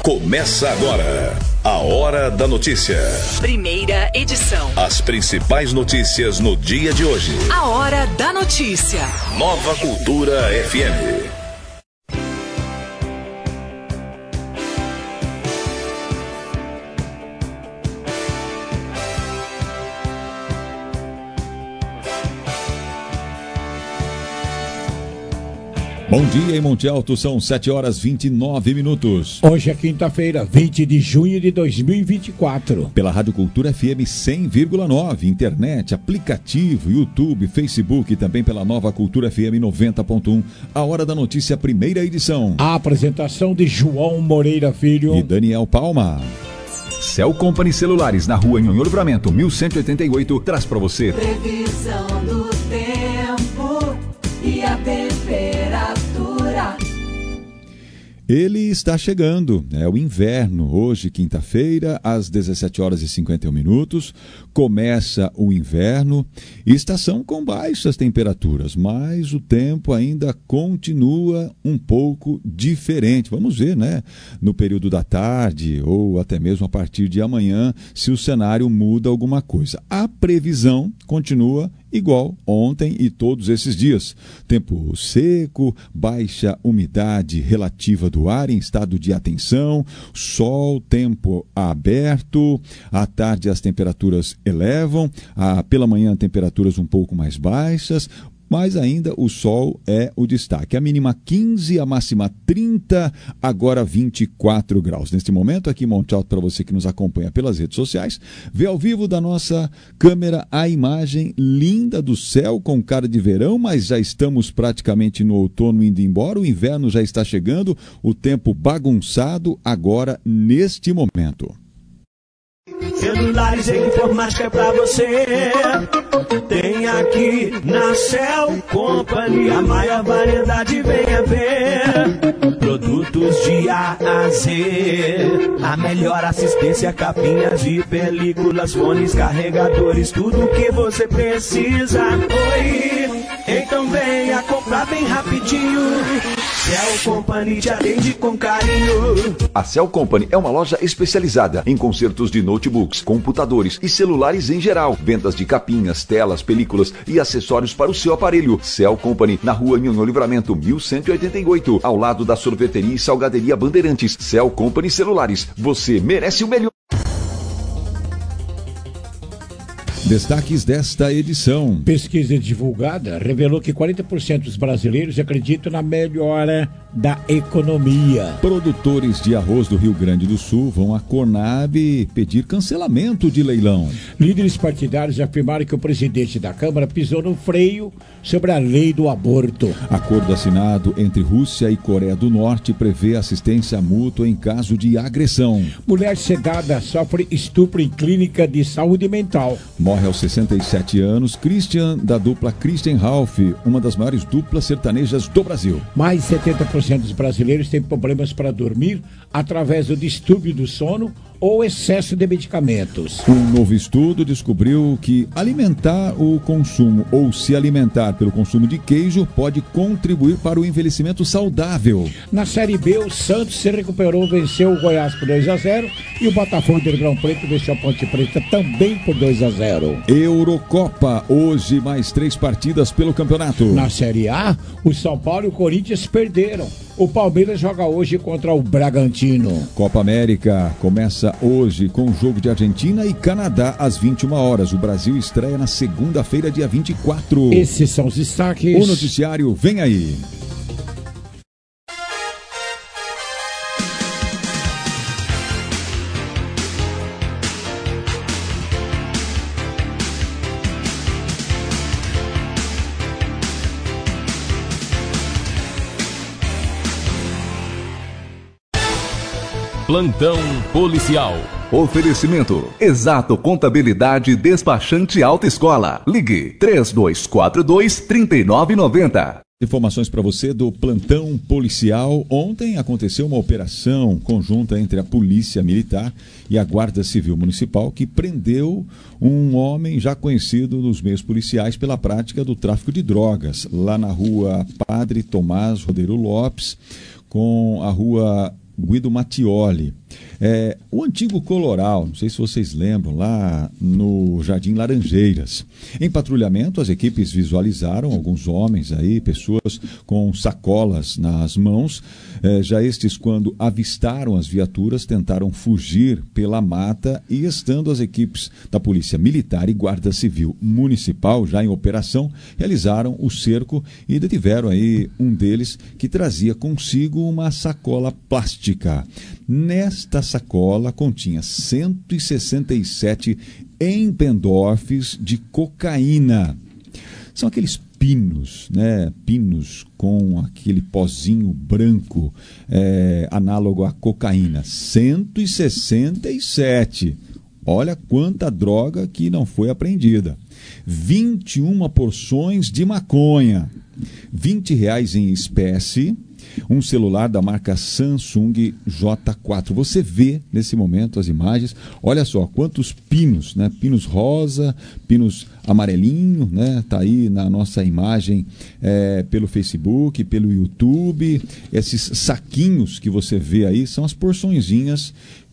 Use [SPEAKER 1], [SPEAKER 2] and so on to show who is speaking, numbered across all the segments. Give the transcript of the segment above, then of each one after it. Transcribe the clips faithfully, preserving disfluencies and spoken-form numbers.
[SPEAKER 1] Começa agora a Hora da Notícia.
[SPEAKER 2] Primeira edição.
[SPEAKER 1] As principais notícias no dia de hoje.
[SPEAKER 2] A Hora da Notícia.
[SPEAKER 1] Nova Cultura F M.
[SPEAKER 3] Bom dia em Monte Alto, são sete horas e vinte e nove minutos.
[SPEAKER 4] Hoje é quinta-feira, vinte de junho de dois mil e vinte e quatro.
[SPEAKER 3] Pela Rádio Cultura F M cem vírgula nove, internet, aplicativo, YouTube, Facebook e também pela Nova Cultura F M noventa ponto um. A Hora da Notícia, primeira edição.
[SPEAKER 4] A apresentação de João Moreira Filho
[SPEAKER 3] e Daniel Palma. Cell Company Celulares, na rua Nhonhô Livramento, mil cento e oitenta e oito, traz para você
[SPEAKER 5] previsão do tempo e a temperatura.
[SPEAKER 3] Ele está chegando, é o inverno. Hoje, quinta-feira, às dezessete horas e cinquenta e um minutos, começa o inverno, estação com baixas temperaturas, mas o tempo ainda continua um pouco diferente. Vamos ver, né, no período da tarde ou até mesmo a partir de amanhã, se o cenário muda alguma coisa. A previsão continua igual ontem e todos esses dias. Tempo seco, baixa umidade relativa do ar em estado de atenção, sol, tempo aberto, à tarde as temperaturas elevam, a, pela manhã temperaturas um pouco mais baixas, mas ainda o sol é o destaque. A mínima quinze, a máxima trinta, agora vinte e quatro graus. Neste momento, aqui em Monte Alto, para você que nos acompanha pelas redes sociais, vê ao vivo da nossa câmera a imagem linda do céu com cara de verão, mas já estamos praticamente no outono indo embora, o inverno já está chegando, o tempo bagunçado agora neste momento.
[SPEAKER 6] Celulares e informática é pra você. Tem aqui na Cell Company a maior variedade, venha ver. Produtos de A a Z, a melhor assistência, capinhas e películas, fones, carregadores, tudo que você precisa. Oi, então venha comprar bem rapidinho. Cell Company te atende com carinho.
[SPEAKER 7] A Cell Company é uma loja especializada em consertos de notebooks, computadores e celulares em geral. Vendas de capinhas, telas, películas e acessórios para o seu aparelho. Cell Company, na rua Nhonhô Livramento, mil cento e oitenta e oito, ao lado da sorveteria e salgaderia Bandeirantes. Cell Company Celulares, você merece o melhor.
[SPEAKER 3] Destaques desta edição.
[SPEAKER 4] Pesquisa divulgada revelou que quarenta por cento dos brasileiros acreditam na melhora da economia.
[SPEAKER 3] Produtores de arroz do Rio Grande do Sul vão à Conab pedir cancelamento de leilão.
[SPEAKER 4] Líderes partidários afirmaram que o presidente da Câmara pisou no freio sobre a lei do aborto.
[SPEAKER 3] Acordo assinado entre Rússia e Coreia do Norte prevê assistência mútua em caso de agressão.
[SPEAKER 4] Mulher sedada sofre estupro em clínica de saúde mental.
[SPEAKER 3] Morre aos sessenta e sete anos Christian, da dupla Christian Ralph, uma das maiores duplas sertanejas do Brasil.
[SPEAKER 4] Mais de setenta por cento dos brasileiros têm problemas para dormir através do distúrbio do sono ou excesso de medicamentos.
[SPEAKER 3] Um novo estudo descobriu que alimentar o consumo ou se alimentar pelo consumo de queijo pode contribuir para o envelhecimento saudável.
[SPEAKER 4] Na Série B, o Santos se recuperou, venceu o Goiás por dois a zero e o Botafogo de Ribeirão Preto venceu a Ponte Preta também por dois a zero.
[SPEAKER 3] Eurocopa, hoje mais três partidas pelo campeonato.
[SPEAKER 4] Na Série A, o São Paulo e o Corinthians perderam. O Palmeiras joga hoje contra o Bragantino.
[SPEAKER 3] Copa América começa hoje com o jogo de Argentina e Canadá às vinte e uma horas. O Brasil estreia na segunda-feira, dia vinte e quatro.
[SPEAKER 4] Esses são os destaques.
[SPEAKER 3] O noticiário vem aí.
[SPEAKER 8] Plantão policial.
[SPEAKER 7] Oferecimento: Exato Contabilidade Despachante Autoescola. Ligue três dois quatro dois, três nove nove zero.
[SPEAKER 3] Informações para você do plantão policial. Ontem aconteceu uma operação conjunta entre a Polícia Militar e a Guarda Civil Municipal que prendeu um homem já conhecido nos meios policiais pela prática do tráfico de drogas, lá na rua Padre Tomás Rodeiro Lopes, com a rua Guido Mattioli. É, o antigo Coloral, não sei se vocês lembram, lá no Jardim Laranjeiras. Em patrulhamento, as equipes visualizaram alguns homens aí, pessoas com sacolas nas mãos. É, já estes, quando avistaram as viaturas, tentaram fugir pela mata e, estando as equipes da Polícia Militar e Guarda Civil Municipal já em operação, realizaram o cerco e detiveram aí um deles que trazia consigo uma sacola plástica. Nesta sacola continha cento e sessenta e sete empendorfes de cocaína. São aqueles pinos, né? Pinos com aquele pozinho branco, é, análogo à cocaína. cento e sessenta e sete. Olha quanta droga que não foi apreendida. vinte e uma porções de maconha. vinte reais em espécie. Um celular da marca Samsung J quatro. Você vê nesse momento as imagens. Olha só quantos pinos, né? Pinos rosa, pinos amarelinho, né? Tá aí na nossa imagem é, pelo Facebook, pelo YouTube. Esses saquinhos que você vê aí são as porçõezinhas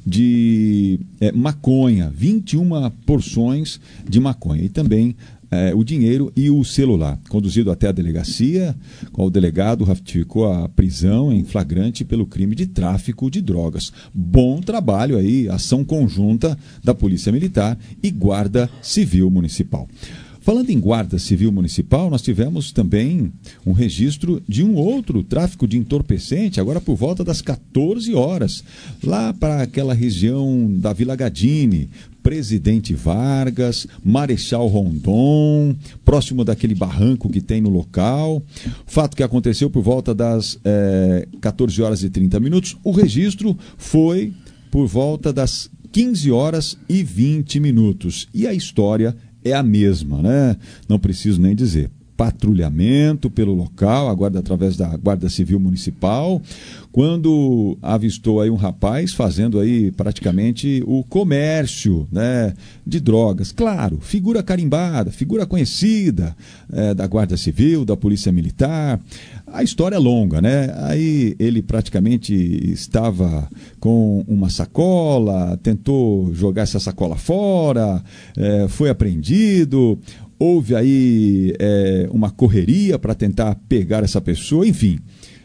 [SPEAKER 3] de é, maconha. vinte e uma porções de maconha. E também É, o dinheiro e o celular. Conduzido até a delegacia, o delegado ratificou a prisão em flagrante pelo crime de tráfico de drogas. Bom trabalho aí, ação conjunta da Polícia Militar e Guarda Civil Municipal. Falando em Guarda Civil Municipal, nós tivemos também um registro de um outro tráfico de entorpecente, agora por volta das quatorze horas, lá para aquela região da Vila Gadini, Presidente Vargas, Marechal Rondon, próximo daquele barranco que tem no local. Fato que aconteceu por volta das é, quatorze horas e trinta minutos. O registro foi por volta das quinze horas e vinte minutos. E a história é a mesma, né? Não preciso nem dizer. Patrulhamento pelo local, agora através da Guarda Civil Municipal, quando avistou aí um rapaz fazendo aí praticamente o comércio, né, de drogas. Claro, figura carimbada, figura conhecida é, da Guarda Civil, da Polícia Militar. A história é longa, né? Aí ele praticamente estava com uma sacola, tentou jogar essa sacola fora, é, foi apreendido. Houve aí é, uma correria para tentar pegar essa pessoa, enfim,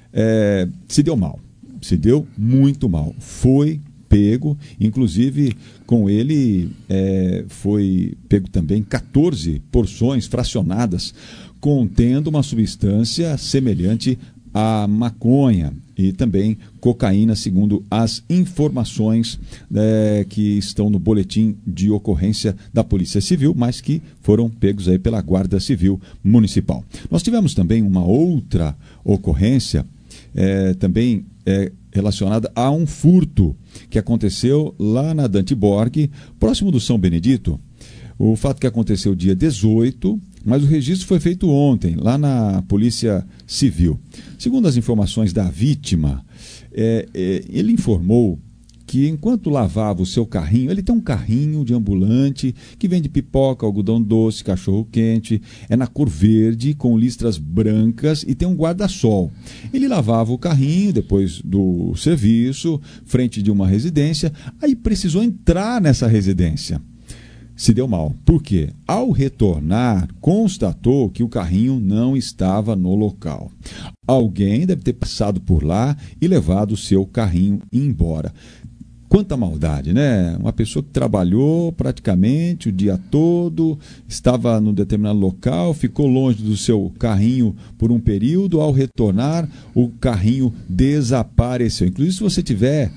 [SPEAKER 3] é, se deu mal, se deu muito mal. Foi pego, inclusive com ele é, foi pego também quatorze porções fracionadas, contendo uma substância semelhante à maconha e também cocaína, segundo as informações é, que estão no boletim de ocorrência da Polícia Civil, mas que foram pegos aí pela Guarda Civil Municipal. Nós tivemos também uma outra ocorrência, é, também é, relacionada a um furto que aconteceu lá na Dante Borg, próximo do São Benedito. O fato que aconteceu dia dezoito, mas o registro foi feito ontem, lá na Polícia Civil. Segundo as informações da vítima, é, é, ele informou que enquanto lavava o seu carrinho, ele tem um carrinho de ambulante que vende pipoca, algodão doce, cachorro-quente, é na cor verde, com listras brancas e tem um guarda-sol. Ele lavava o carrinho depois do serviço, frente de uma residência, aí precisou entrar nessa residência. Se deu mal. Por quê? Ao retornar, constatou que o carrinho não estava no local. Alguém deve ter passado por lá e levado o seu carrinho embora. Quanta maldade, né? Uma pessoa que trabalhou praticamente o dia todo, estava num determinado local, ficou longe do seu carrinho por um período, ao retornar, o carrinho desapareceu. Inclusive, se você tiver,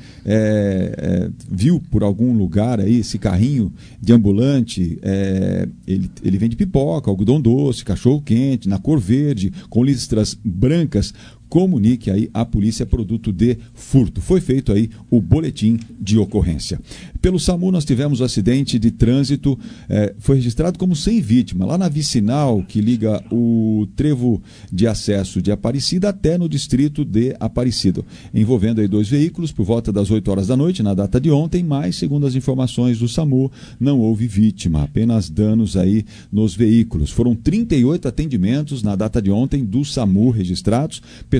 [SPEAKER 3] é, é, viu por algum lugar aí esse carrinho de ambulante, é, ele, ele vende pipoca, algodão doce, cachorro-quente, na cor verde, com listras brancas, comunique aí à polícia produto de furto. Foi feito aí o boletim de ocorrência. Pelo SAMU nós tivemos o acidente de trânsito, eh, foi registrado como sem vítima, lá na vicinal que liga o trevo de acesso de Aparecida até no distrito de Aparecida, envolvendo aí dois veículos por volta das oito horas da noite, na data de ontem, mas segundo as informações do SAMU, não houve vítima, apenas danos aí nos veículos. Foram trinta e oito atendimentos na data de ontem do SAMU registrados,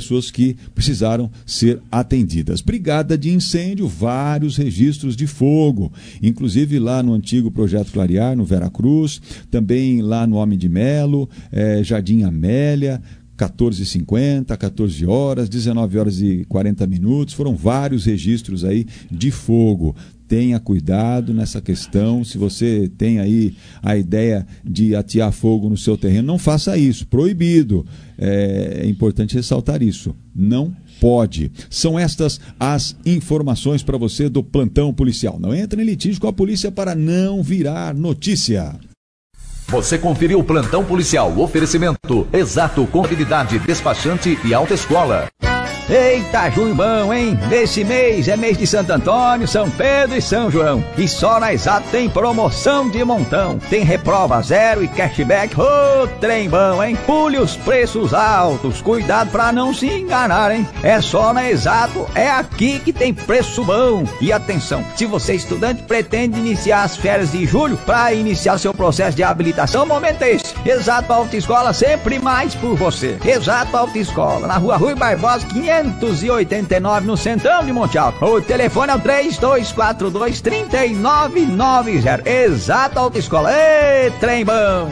[SPEAKER 3] pessoas que precisaram ser atendidas. Brigada de incêndio, vários registros de fogo, inclusive lá no antigo Projeto Clarear, no Veracruz, também lá no Homem de Melo, eh, Jardim Amélia, quatorze e cinquenta, quatorze horas, dezenove horas e quarenta minutos, foram vários registros aí de fogo. Tenha cuidado nessa questão, se você tem aí a ideia de atear fogo no seu terreno, não faça isso, proibido. É, é importante ressaltar isso, não pode. São estas as informações para você do plantão policial. Não entre em litígio com a polícia para não virar notícia.
[SPEAKER 8] Você conferiu o plantão policial, oferecimento Exato Contabilidade, Despachante e Autoescola.
[SPEAKER 9] Eita, junho bom, hein? Nesse mês é mês de Santo Antônio, São Pedro e São João. E só na Exato tem promoção de montão. Tem reprova zero e cashback. Ô, oh, trem bom, hein? Pule os preços altos. Cuidado pra não se enganar, hein? É só na Exato, é aqui que tem preço bom. E atenção, se você é estudante pretende iniciar as férias de julho para iniciar seu processo de habilitação, o momento é esse. Exato Autoescola, sempre mais por você. Exato Autoescola, na Rua Rui Barbosa, quinhentos e oitenta e nove, no Centrão de Monte Alto. O telefone é o três dois quatro dois, três nove nove zero. Exato Autoescola. Ê, trem bom!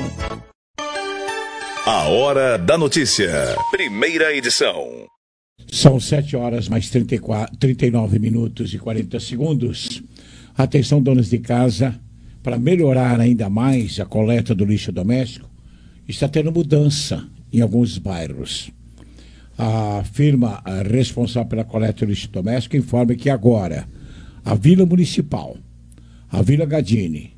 [SPEAKER 1] A Hora da Notícia. Primeira edição.
[SPEAKER 4] São sete horas mais trinta e quatro, trinta e nove minutos e quarenta segundos. Atenção, donas de casa, para melhorar ainda mais a coleta do lixo doméstico, está tendo mudança em alguns bairros. A firma responsável pela coleta do lixo doméstico informa que agora a Vila Municipal, a Vila Gadini,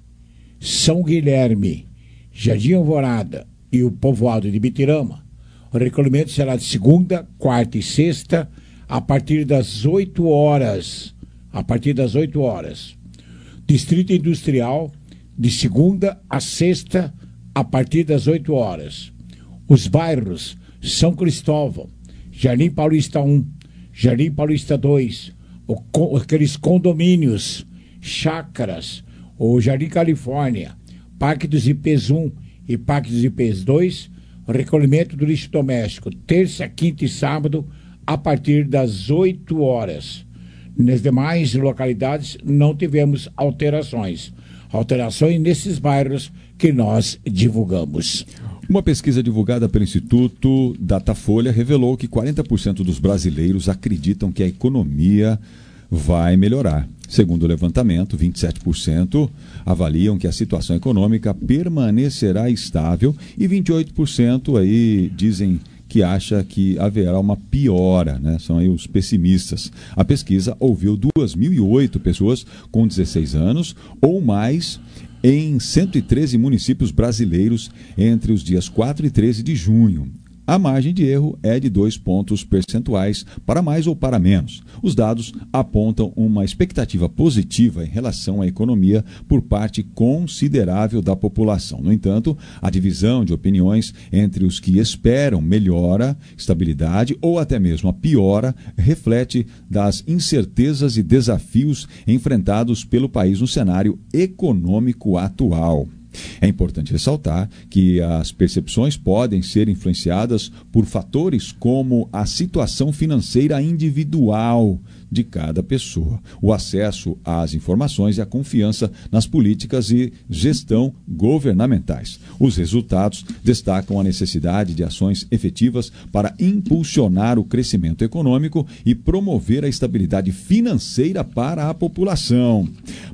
[SPEAKER 4] São Guilherme, Jardim Alvorada e o povoado de Bitirama, o recolhimento será de segunda, quarta e sexta a partir das oito horas. A partir das oito horas. Distrito Industrial, de segunda a sexta a partir das oito horas. Os bairros São Cristóvão, Jardim Paulista um, Jardim Paulista dois, o, aqueles condomínios, chácaras, o Jardim Califórnia, Parque dos I Pês um e Parque dos I Pês dois, o recolhimento do lixo doméstico, terça, quinta e sábado, a partir das oito horas. Nas demais localidades não tivemos alterações. Alterações nesses bairros que nós divulgamos.
[SPEAKER 3] Uma pesquisa divulgada pelo Instituto Datafolha revelou que quarenta por cento dos brasileiros acreditam que a economia vai melhorar. Segundo o levantamento, vinte e sete por cento avaliam que a situação econômica permanecerá estável e vinte e oito por cento aí dizem que acha que haverá uma piora, né? São aí os pessimistas. A pesquisa ouviu duas mil e oito pessoas com dezesseis anos ou mais em cento e treze municípios brasileiros entre os dias quatro e treze de junho. A margem de erro é de dois pontos percentuais para mais ou para menos. Os dados apontam uma expectativa positiva em relação à economia por parte considerável da população. No entanto, a divisão de opiniões entre os que esperam melhora, estabilidade ou até mesmo a piora reflete das incertezas e desafios enfrentados pelo país no cenário econômico atual. É importante ressaltar que as percepções podem ser influenciadas por fatores como a situação financeira individual de cada pessoa, o acesso às informações e a confiança nas políticas e gestão governamentais. Os resultados destacam a necessidade de ações efetivas para impulsionar o crescimento econômico e promover a estabilidade financeira para a população.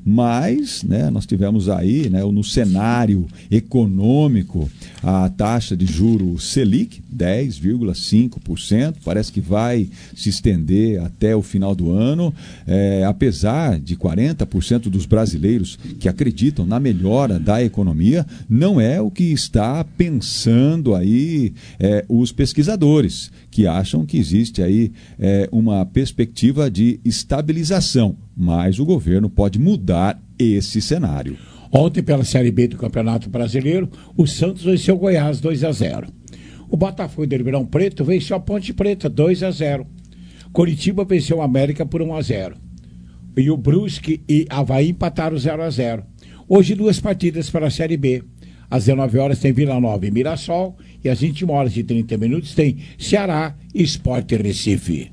[SPEAKER 3] Mas, né, nós tivemos aí, né, no cenário econômico, a taxa de juros Selic, dez vírgula cinco por cento, parece que vai se estender até o final do ano, é, apesar de quarenta por cento dos brasileiros que acreditam na melhora da economia, não é o que está pensando aí é, os pesquisadores, que acham que existe aí é, uma perspectiva de estabilização, mas o governo pode mudar esse cenário.
[SPEAKER 4] Ontem, pela Série B do Campeonato Brasileiro, o Santos venceu o Goiás dois a zero. O Botafogo de Ribeirão Preto venceu a Ponte Preta dois a zero. Coritiba venceu o América por um a zero. E o Brusque e Avaí empataram zero a zero. Hoje, duas partidas para a Série B. Às dezenove horas tem Vila Nova e Mirassol. E às vinte e uma horas e trinta minutos tem Ceará e Sport Recife.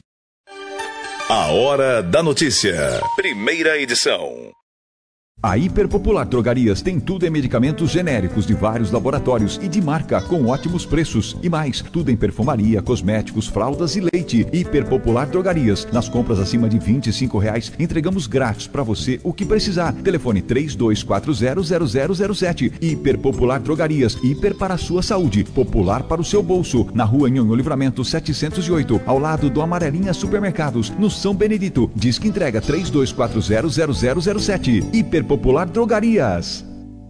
[SPEAKER 1] A Hora da Notícia. Primeira edição.
[SPEAKER 7] A Hiperpopular Drogarias tem tudo em medicamentos genéricos de vários laboratórios e de marca com ótimos preços. E mais, tudo em perfumaria, cosméticos, fraldas e leite. Hiperpopular Drogarias. Nas compras acima de vinte e cinco reais, entregamos grátis para você o que precisar. Telefone três dois quatro zero zero zero zero sete. Hiperpopular Drogarias. Hiper para a sua saúde. Popular para o seu bolso. Na rua Nhonhô Livramento setecentos e oito, ao lado do Amarelinha Supermercados, no São Benedito. Disque entrega três dois quatro zero zero zero zero sete. Hiper Popular Drogarias.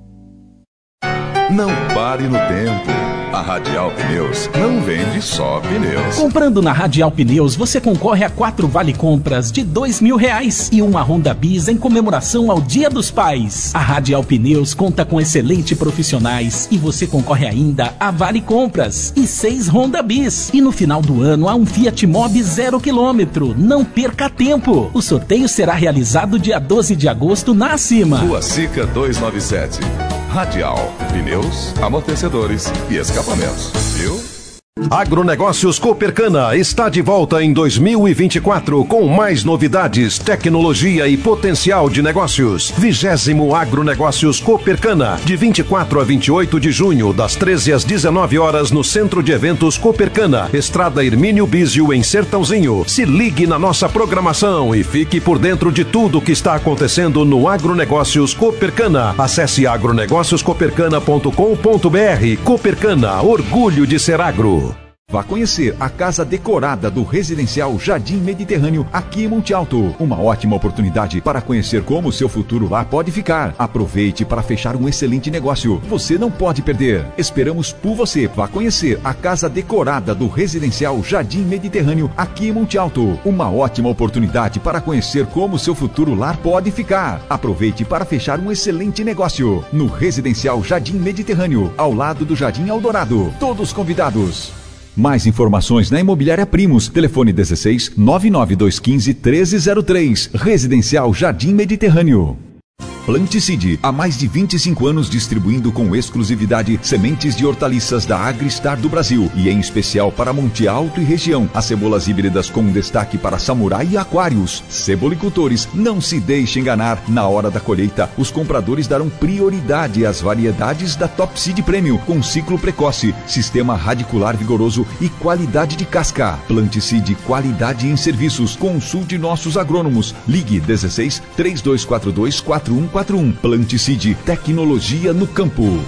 [SPEAKER 1] Não pare no tempo. A Radial Pneus não vende só pneus.
[SPEAKER 10] Comprando na Radial Pneus, você concorre a quatro vale-compras de dois mil reais e uma Honda Bis em comemoração ao Dia dos Pais. A Radial Pneus conta com excelentes profissionais e você concorre ainda a vale-compras e seis Honda Bis. E no final do ano, há um Fiat Mobi zero quilômetro. Não perca tempo. O sorteio será realizado dia doze de agosto na Acima.
[SPEAKER 1] Rua Sica duzentos e noventa e sete. Radial, pneus, amortecedores e escapamentos, viu?
[SPEAKER 11] Agronegócios Copercana está de volta em dois mil e vinte e quatro com mais novidades, tecnologia e potencial de negócios. Vigésimo Agronegócios Copercana, de vinte e quatro a vinte e oito de junho, das treze às dezenove horas, no Centro de Eventos Copercana, Estrada Hermínio Bísio, em Sertãozinho. Se ligue na nossa programação e fique por dentro de tudo que está acontecendo no Agronegócios Copercana. Acesse agronegócios copercana ponto com ponto br. Copercana, orgulho de ser agro.
[SPEAKER 7] Vá conhecer a casa decorada do residencial Jardim Mediterrâneo aqui em Monte Alto. Uma ótima oportunidade para conhecer como o seu futuro lá pode ficar. Aproveite para fechar um excelente negócio. Você não pode perder. Esperamos por você. Vá conhecer a casa decorada do residencial Jardim Mediterrâneo aqui em Monte Alto. Uma ótima oportunidade para conhecer como o seu futuro lar pode ficar. Aproveite para fechar um excelente negócio no residencial Jardim Mediterrâneo, ao lado do Jardim Eldorado. Todos convidados. Mais informações na Imobiliária Primos. Telefone dezesseis, nove nove dois um cinco, treze zero três. Residencial Jardim Mediterrâneo. Planticide, há mais de vinte e cinco anos distribuindo com exclusividade sementes de hortaliças da Agristar do Brasil e em especial para Monte Alto e região. As cebolas híbridas com destaque para samurai e aquários. Cebolicultores, não se deixe enganar. Na hora da colheita, os compradores darão prioridade às variedades da Top Seed Premium com ciclo precoce, sistema radicular vigoroso e qualidade de casca. Planticide, qualidade em serviços. Consulte nossos agrônomos. Ligue dezesseis, três dois quatro dois, quatro um quatro um. Planticide, tecnologia no campo.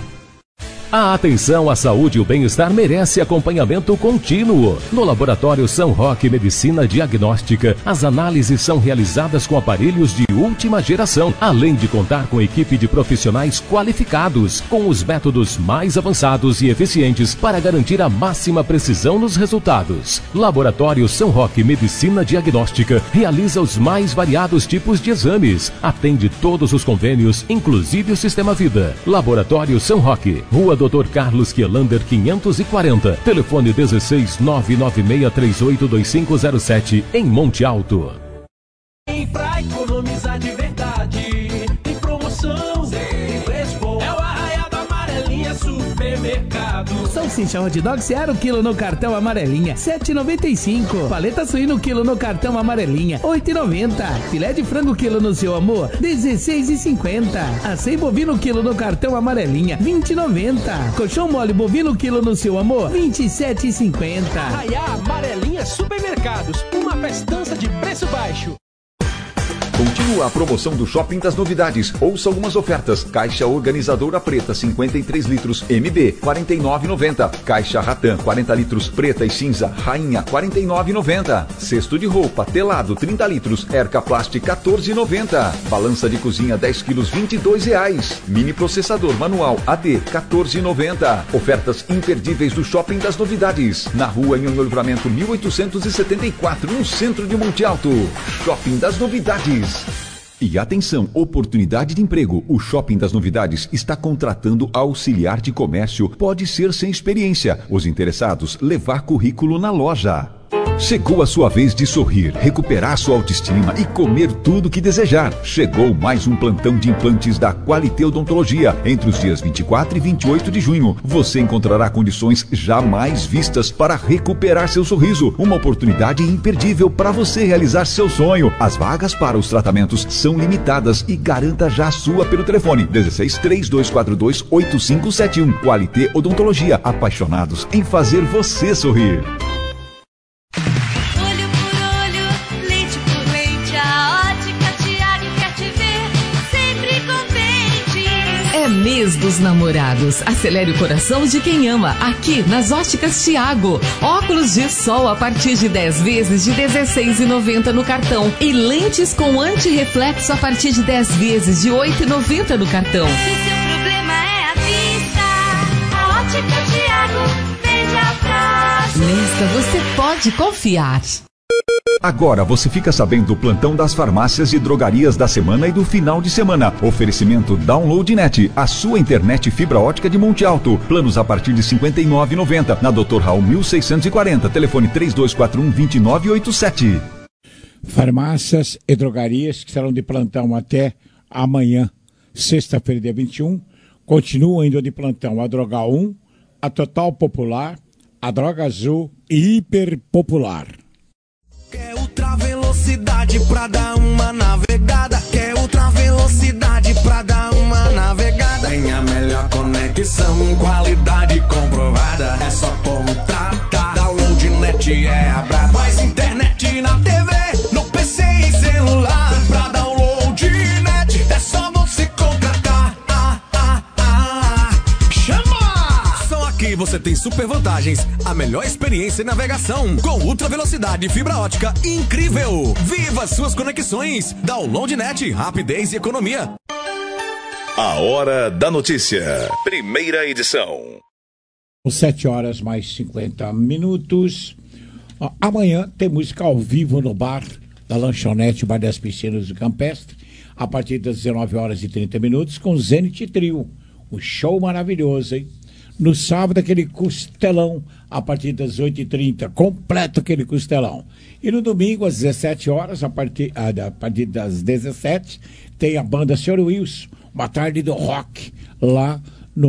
[SPEAKER 8] A atenção à saúde e o bem-estar merece acompanhamento contínuo. No Laboratório São Roque Medicina Diagnóstica, as análises são realizadas com aparelhos de última geração, além de contar com equipe de profissionais qualificados, com os métodos mais avançados e eficientes para garantir a máxima precisão nos resultados. Laboratório São Roque Medicina Diagnóstica realiza os mais variados tipos de exames, atende todos os convênios, inclusive o Sistema Vida. Laboratório São Roque, Rua doutor Carlos Quielander quinhentos e quarenta, telefone dezesseis, nove nove seis três oito dois cinco zero sete, em Monte Alto.
[SPEAKER 6] E pra economizar de verdade, tem promoção, tem preço bom. É o Arraial da Amarelinha Supermercado.
[SPEAKER 12] Salsicha hot dog zero quilo no cartão Amarelinha, sete e noventa e cinco. Paleta suíno quilo no cartão Amarelinha, oito e noventa. Filé de frango quilo no seu amor, dezesseis e cinquenta. Acém bovino quilo no cartão Amarelinha, vinte e noventa. Colchão mole bovino quilo no seu amor, vinte e sete e cinquenta.
[SPEAKER 6] Arraial Amarelinha Supermercados, uma festança de preço baixo.
[SPEAKER 7] Continua a promoção do Shopping das Novidades. Ouça algumas ofertas. Caixa organizadora preta cinquenta e três litros M B quarenta e nove reais e noventa centavos. Caixa Ratan quarenta litros preta e cinza Rainha quarenta e nove reais e noventa centavos. Cesto de roupa telado trinta litros Erca Plast quatorze reais e noventa centavos. Balança de cozinha dez quilos vinte e dois reais. Mini processador manual A D quatorze reais e noventa centavos. Ofertas imperdíveis do Shopping das Novidades. Na rua Nhonhô Livramento mil oitocentos e setenta e quatro, no centro de Monte Alto. Shopping das Novidades. E atenção, oportunidade de emprego. O Shopping das Novidades está contratando auxiliar de comércio. Pode ser sem experiência. Os interessados, levar currículo na loja. Chegou a sua vez de sorrir, recuperar sua autoestima e comer tudo o que desejar. Chegou mais um plantão de implantes da Qualité Odontologia. Entre os dias vinte e quatro e vinte e oito de junho, você encontrará condições jamais vistas para recuperar seu sorriso. Uma oportunidade imperdível para você realizar seu sonho. As vagas para os tratamentos são limitadas e garanta já a sua pelo telefone dezesseis, três dois quatro dois, oito cinco sete um. Qualité Odontologia, apaixonados em fazer você sorrir.
[SPEAKER 5] Olho por olho, lente por lente, a Ótica Tiago quer te ver sempre contente.
[SPEAKER 2] É mês dos namorados. Acelere o coração de quem ama. Aqui nas Óticas Tiago. Óculos de sol a partir de dez vezes de dezesseis reais e noventa centavos no cartão. E lentes com antirreflexo a partir de dez vezes de oito reais e noventa centavos no cartão.
[SPEAKER 5] Se seu problema é a vista, a Ótica Tiago veja pra você.
[SPEAKER 2] Nesta você pode confiar.
[SPEAKER 7] Agora você fica sabendo do plantão das farmácias e drogarias da semana e do final de semana. Oferecimento Download Net, a sua internet fibra ótica de Monte Alto. Planos a partir de cinquenta e nove reais e noventa centavos. Na doutor Raul mil seiscentos e quarenta. Telefone três dois quatro um, dois nove oito sete.
[SPEAKER 4] Farmácias e drogarias que estarão de plantão até amanhã, sexta-feira, dia vinte e um. Continuam indo de plantão a Droga um, a Total Popular, a Droga Azul e Hiper Popular.
[SPEAKER 6] Quer ultra velocidade pra dar uma navegada? Quer ultra velocidade pra dar uma navegada? Tem a melhor conexão, qualidade comprovada. É só contratar. Download Net é a braba. Mais internet na T V, no P C e celular. Pra Download Net é só você contratar. Ah, ah, ah. Chama! Só aqui você tem super vantagens. A melhor experiência em navegação com ultra velocidade e fibra ótica incrível. Viva suas conexões. Download Net, rapidez e economia.
[SPEAKER 1] A Hora da Notícia. Primeira edição.
[SPEAKER 4] sete horas mais cinquenta minutos. Ó, amanhã tem música ao vivo no bar da Lanchonete, Bar das Piscinas do Campestre, a partir das dezenove horas e trinta minutos, com Zenit Trio. Um show maravilhoso, hein? No sábado, aquele costelão, a partir das oito e trinta, completo aquele costelão. E no domingo, às dezessete horas, a partir, a partir das dezessete, tem a banda senhor Wilson, uma tarde do rock, lá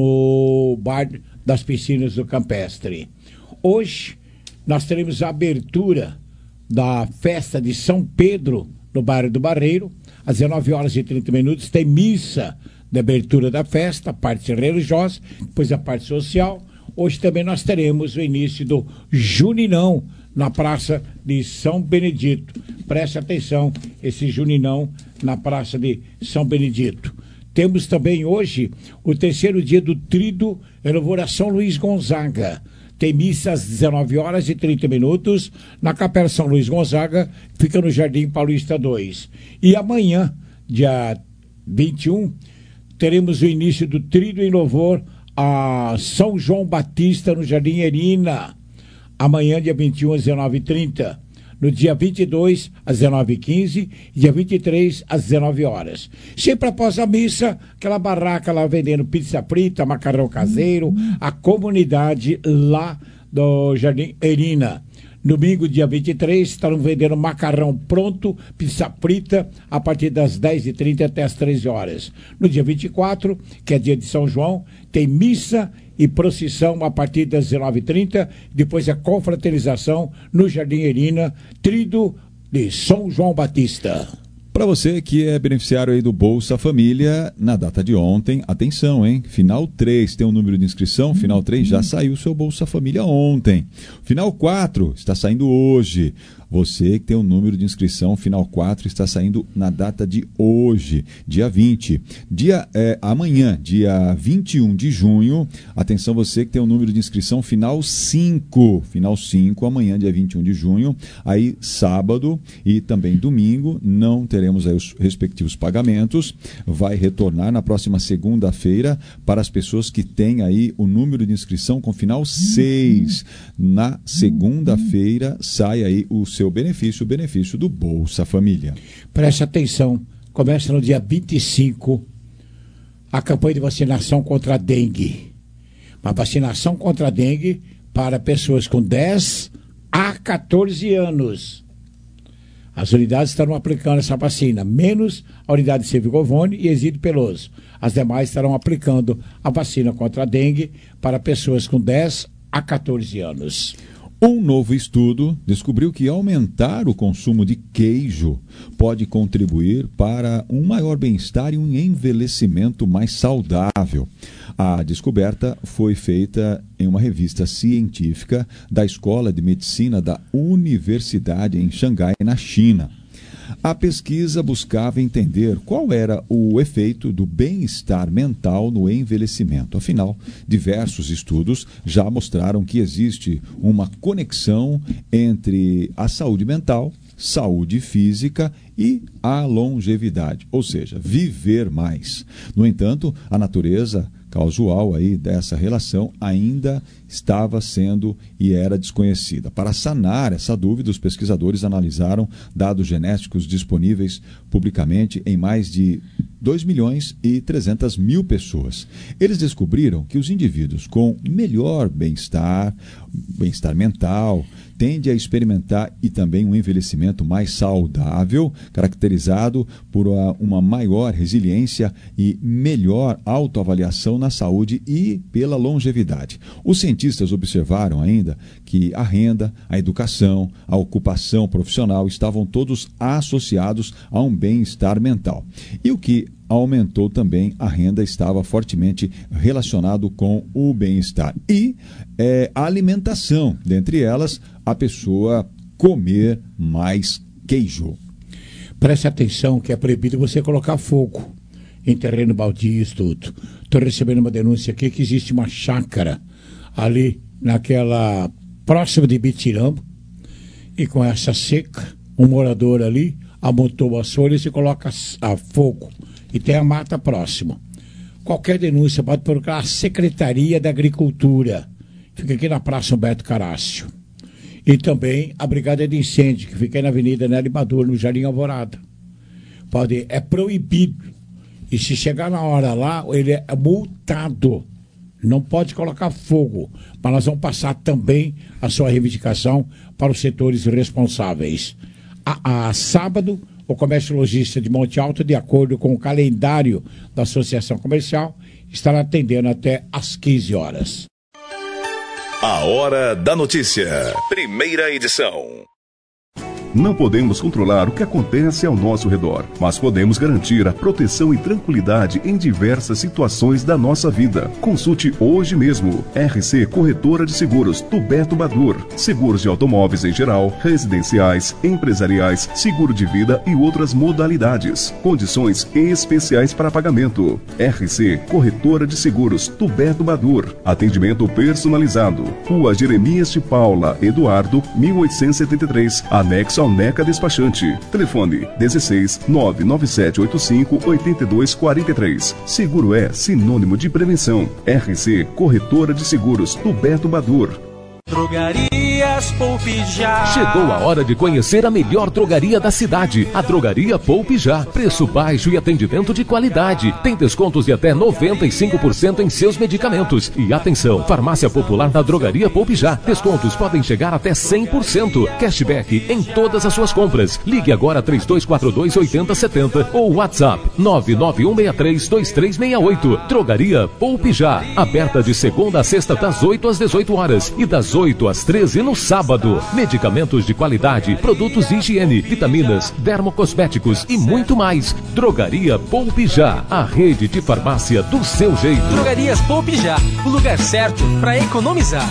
[SPEAKER 4] no Bar das Piscinas do Campestre. Hoje, nós teremos a abertura da festa de São Pedro, no bairro do Barreiro, às dezenove horas e trinta minutos, tem missa de abertura da festa, a parte religiosa, depois a parte social. Hoje também nós teremos o início do Juninão na Praça de São Benedito. Preste atenção, esse Juninão na Praça de São Benedito. Temos também hoje o terceiro dia do Tríduo em louvor a São Luís Gonzaga. Tem missa às dezenove horas e trinta minutos na Capela São Luís Gonzaga, fica no Jardim Paulista dois. E amanhã, dia vinte e um, teremos o início do Tríduo em louvor a São João Batista no Jardim Erina. Amanhã, dia vinte e um, às dezenove e trinta. No dia vinte e dois, às dezenove e quinze. E dia vinte e três, às dezenove horas. Sempre após a missa, aquela barraca lá vendendo pizza frita, macarrão caseiro, a comunidade lá do Jardim Erina. Domingo, dia vinte e três, estarão vendendo macarrão pronto, pizza frita, a partir das dez e trinta até as treze horas. No dia vinte e quatro, que é dia de São João, tem missa e procissão a partir das dezenove e trinta, depois a confraternização no Jardim Erina, Tríduo de São João Batista.
[SPEAKER 3] Para você que é beneficiário aí do Bolsa Família, na data de ontem, atenção, hein? Final três tem um número de inscrição, final três já saiu o seu Bolsa Família ontem. Final quatro está saindo hoje. Você que tem o número de inscrição, final quatro, está saindo na data de hoje, dia vinte. Dia, é, amanhã, dia vinte e um de junho, atenção você que tem o número de inscrição, final cinco. Final cinco, amanhã, dia vinte e um de junho. Aí, sábado e também domingo, não teremos aí os respectivos pagamentos. Vai retornar na próxima segunda-feira para as pessoas que têm aí o número de inscrição com final seis. Na segunda-feira, sai aí o seu benefício, o benefício do Bolsa Família.
[SPEAKER 4] Preste atenção, começa no dia vinte e cinco a campanha de vacinação contra a dengue. Uma vacinação contra a dengue para pessoas com dez a quatorze anos. As unidades estarão aplicando essa vacina, menos a unidade de Sevigovone e Exílio Peloso. As demais estarão aplicando a vacina contra a dengue para pessoas com dez a quatorze anos.
[SPEAKER 3] Um novo estudo descobriu que aumentar o consumo de queijo pode contribuir para um maior bem-estar e um envelhecimento mais saudável. A descoberta foi feita em uma revista científica da Escola de Medicina da Universidade em Xangai, na China. A pesquisa buscava entender qual era o efeito do bem-estar mental no envelhecimento. Afinal, diversos estudos já mostraram que existe uma conexão entre a saúde mental, saúde física e a longevidade, ou seja, viver mais. No entanto, a natureza causal aí dessa relação ainda estava sendo e era desconhecida. Para sanar essa dúvida, os pesquisadores analisaram dados genéticos disponíveis publicamente em mais de dois milhões e trezentas mil pessoas. Eles descobriram que os indivíduos com melhor bem-estar, bem-estar mental, tendem a experimentar e também um envelhecimento mais saudável, caracterizado por uma maior resiliência e melhor autoavaliação na saúde e pela longevidade. Os cientistas observaram ainda que a renda, a educação, a ocupação profissional estavam todos associados a um bem-estar mental. E o que aumentou também a renda estava fortemente relacionado com o bem-estar. E é, a alimentação, dentre elas, a pessoa comer mais queijo.
[SPEAKER 4] Preste atenção que é proibido você colocar fogo em terreno baldio, tudo. Estou recebendo uma denúncia aqui que existe uma chácara ali naquela próxima de Bitirama, e com essa seca, um morador ali amontou as folhas e coloca a fogo. E tem a mata próxima. Qualquer denúncia pode procurar a Secretaria da Agricultura. Fica aqui na Praça Humberto Carácio. E também a Brigada de Incêndio, que fica aí na Avenida Nelly Maduro, no Jardim Alvorada. Pode, é proibido. E se chegar na hora lá, ele é multado. Não pode colocar fogo. Mas nós vamos passar também a sua reivindicação para os setores responsáveis. A, a sábado, o comércio lojista de Monte Alto, de acordo com o calendário da Associação Comercial, estará atendendo até às quinze horas.
[SPEAKER 1] A Hora da Notícia. Primeira edição.
[SPEAKER 13] Não podemos controlar o que acontece ao nosso redor, mas podemos garantir a proteção e tranquilidade em diversas situações da nossa vida. Consulte hoje mesmo. R C Corretora de Seguros, Tuberto Badur. Seguros de automóveis em geral, residenciais, empresariais, seguro de vida e outras modalidades. Condições especiais para pagamento. R C Corretora de Seguros, Tuberto Badur. Atendimento personalizado. Rua Jeremias de Paula, Eduardo, mil oitocentos e setenta e três, anexo ao Neca Despachante. Telefone dezesseis, nove nove sete oito cinco, oito dois quatro três. Seguro é sinônimo de prevenção. R C Corretora de Seguros, Tuberto Badur.
[SPEAKER 14] Drogarias Poupe Já.
[SPEAKER 8] Chegou a hora de conhecer a melhor drogaria da cidade, a Drogaria Poupe Já. Preço baixo e atendimento de qualidade. Tem descontos de até noventa e cinco por cento em seus medicamentos. E atenção, farmácia popular da Drogaria Poupe Já. Descontos podem chegar até cem por cento. Cashback em todas as suas compras. Ligue agora três dois quatro dois, oito zero sete zero ou WhatsApp nove nove um seis três, dois três seis oito. Drogaria Poupe Já. Aberta de segunda a sexta das oito às dezoito horas e das oito às treze no sábado. Medicamentos de qualidade, produtos de higiene, vitaminas, dermocosméticos e muito mais. Drogaria Poupe Já, a rede de farmácia do seu jeito.
[SPEAKER 14] Drogarias Poupe Já, o lugar certo para economizar.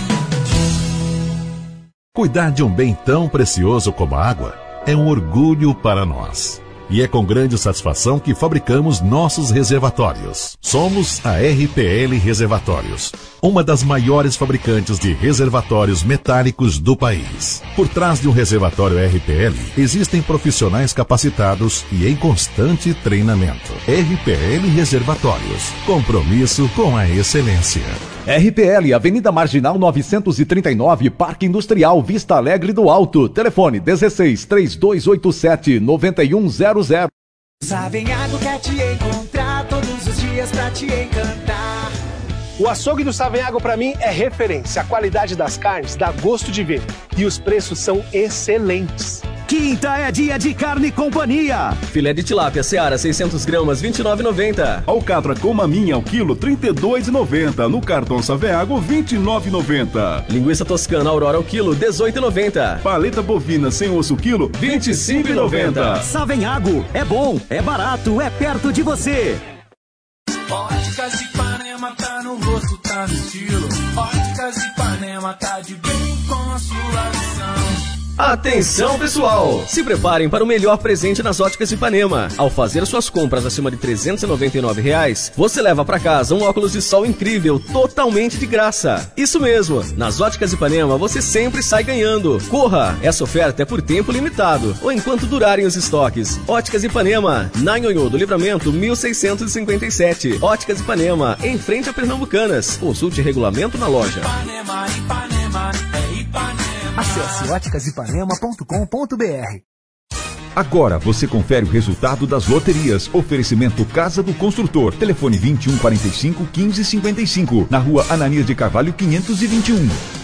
[SPEAKER 15] Cuidar de um bem tão precioso como a água é um orgulho para nós. E é com grande satisfação que fabricamos nossos reservatórios. Somos a R P L Reservatórios, uma das maiores fabricantes de reservatórios metálicos do país. Por trás de um reservatório R P L, existem profissionais capacitados e em constante treinamento. R P L Reservatórios, compromisso com a excelência.
[SPEAKER 16] R P L, Avenida Marginal novecentos e trinta e nove, Parque Industrial, Vista Alegre do Alto. Telefone dezesseis, três dois oito sete, nove um zero zero.
[SPEAKER 17] Savenhago quer te encontrar todos os dias pra te encantar. O açougue do Savenhago para mim é referência. A qualidade das carnes dá gosto de ver. E os preços são excelentes.
[SPEAKER 18] Quinta é dia de Carne e Companhia.
[SPEAKER 19] Filé de tilápia Seara seiscentos gramas, vinte e nove reais e noventa centavos.
[SPEAKER 13] Alcatra com maminha ao quilo, trinta e dois reais e noventa centavos. No cartão Saveago, vinte e nove reais e noventa centavos.
[SPEAKER 19] Linguiça toscana Aurora ao quilo, dezoito reais e noventa centavos.
[SPEAKER 13] Paleta bovina sem osso quilo, vinte e cinco reais e noventa centavos.
[SPEAKER 18] Savenhago, é bom, é barato, é perto de você.
[SPEAKER 20] Óticas Ipanema tá no rosto, tá no estilo. Óticas Ipanema tá de bem com a sua visão.
[SPEAKER 19] Atenção, pessoal! Se preparem para o melhor presente nas Óticas Ipanema. Ao fazer suas compras acima de trezentos e noventa e nove reais, você leva para casa um óculos de sol incrível, totalmente de graça. Isso mesmo! Nas Óticas Ipanema, você sempre sai ganhando. Corra! Essa oferta é por tempo limitado, ou enquanto durarem os estoques. Óticas Ipanema, na Nhonhô do Livramento, mil seiscentos e cinquenta e sete. Óticas Ipanema, em frente a Pernambucanas. Consulte regulamento na loja.
[SPEAKER 20] Ipanema, Ipanema, é Ipanema.
[SPEAKER 18] Acesse óticas ipanema ponto com ponto b r.
[SPEAKER 7] Agora você confere o resultado das loterias. Oferecimento Casa do Construtor. Telefone vinte e um, quarenta e cinco, quinze, cinquenta e cinco. Na rua Ananias de Carvalho, quinhentos e vinte e um.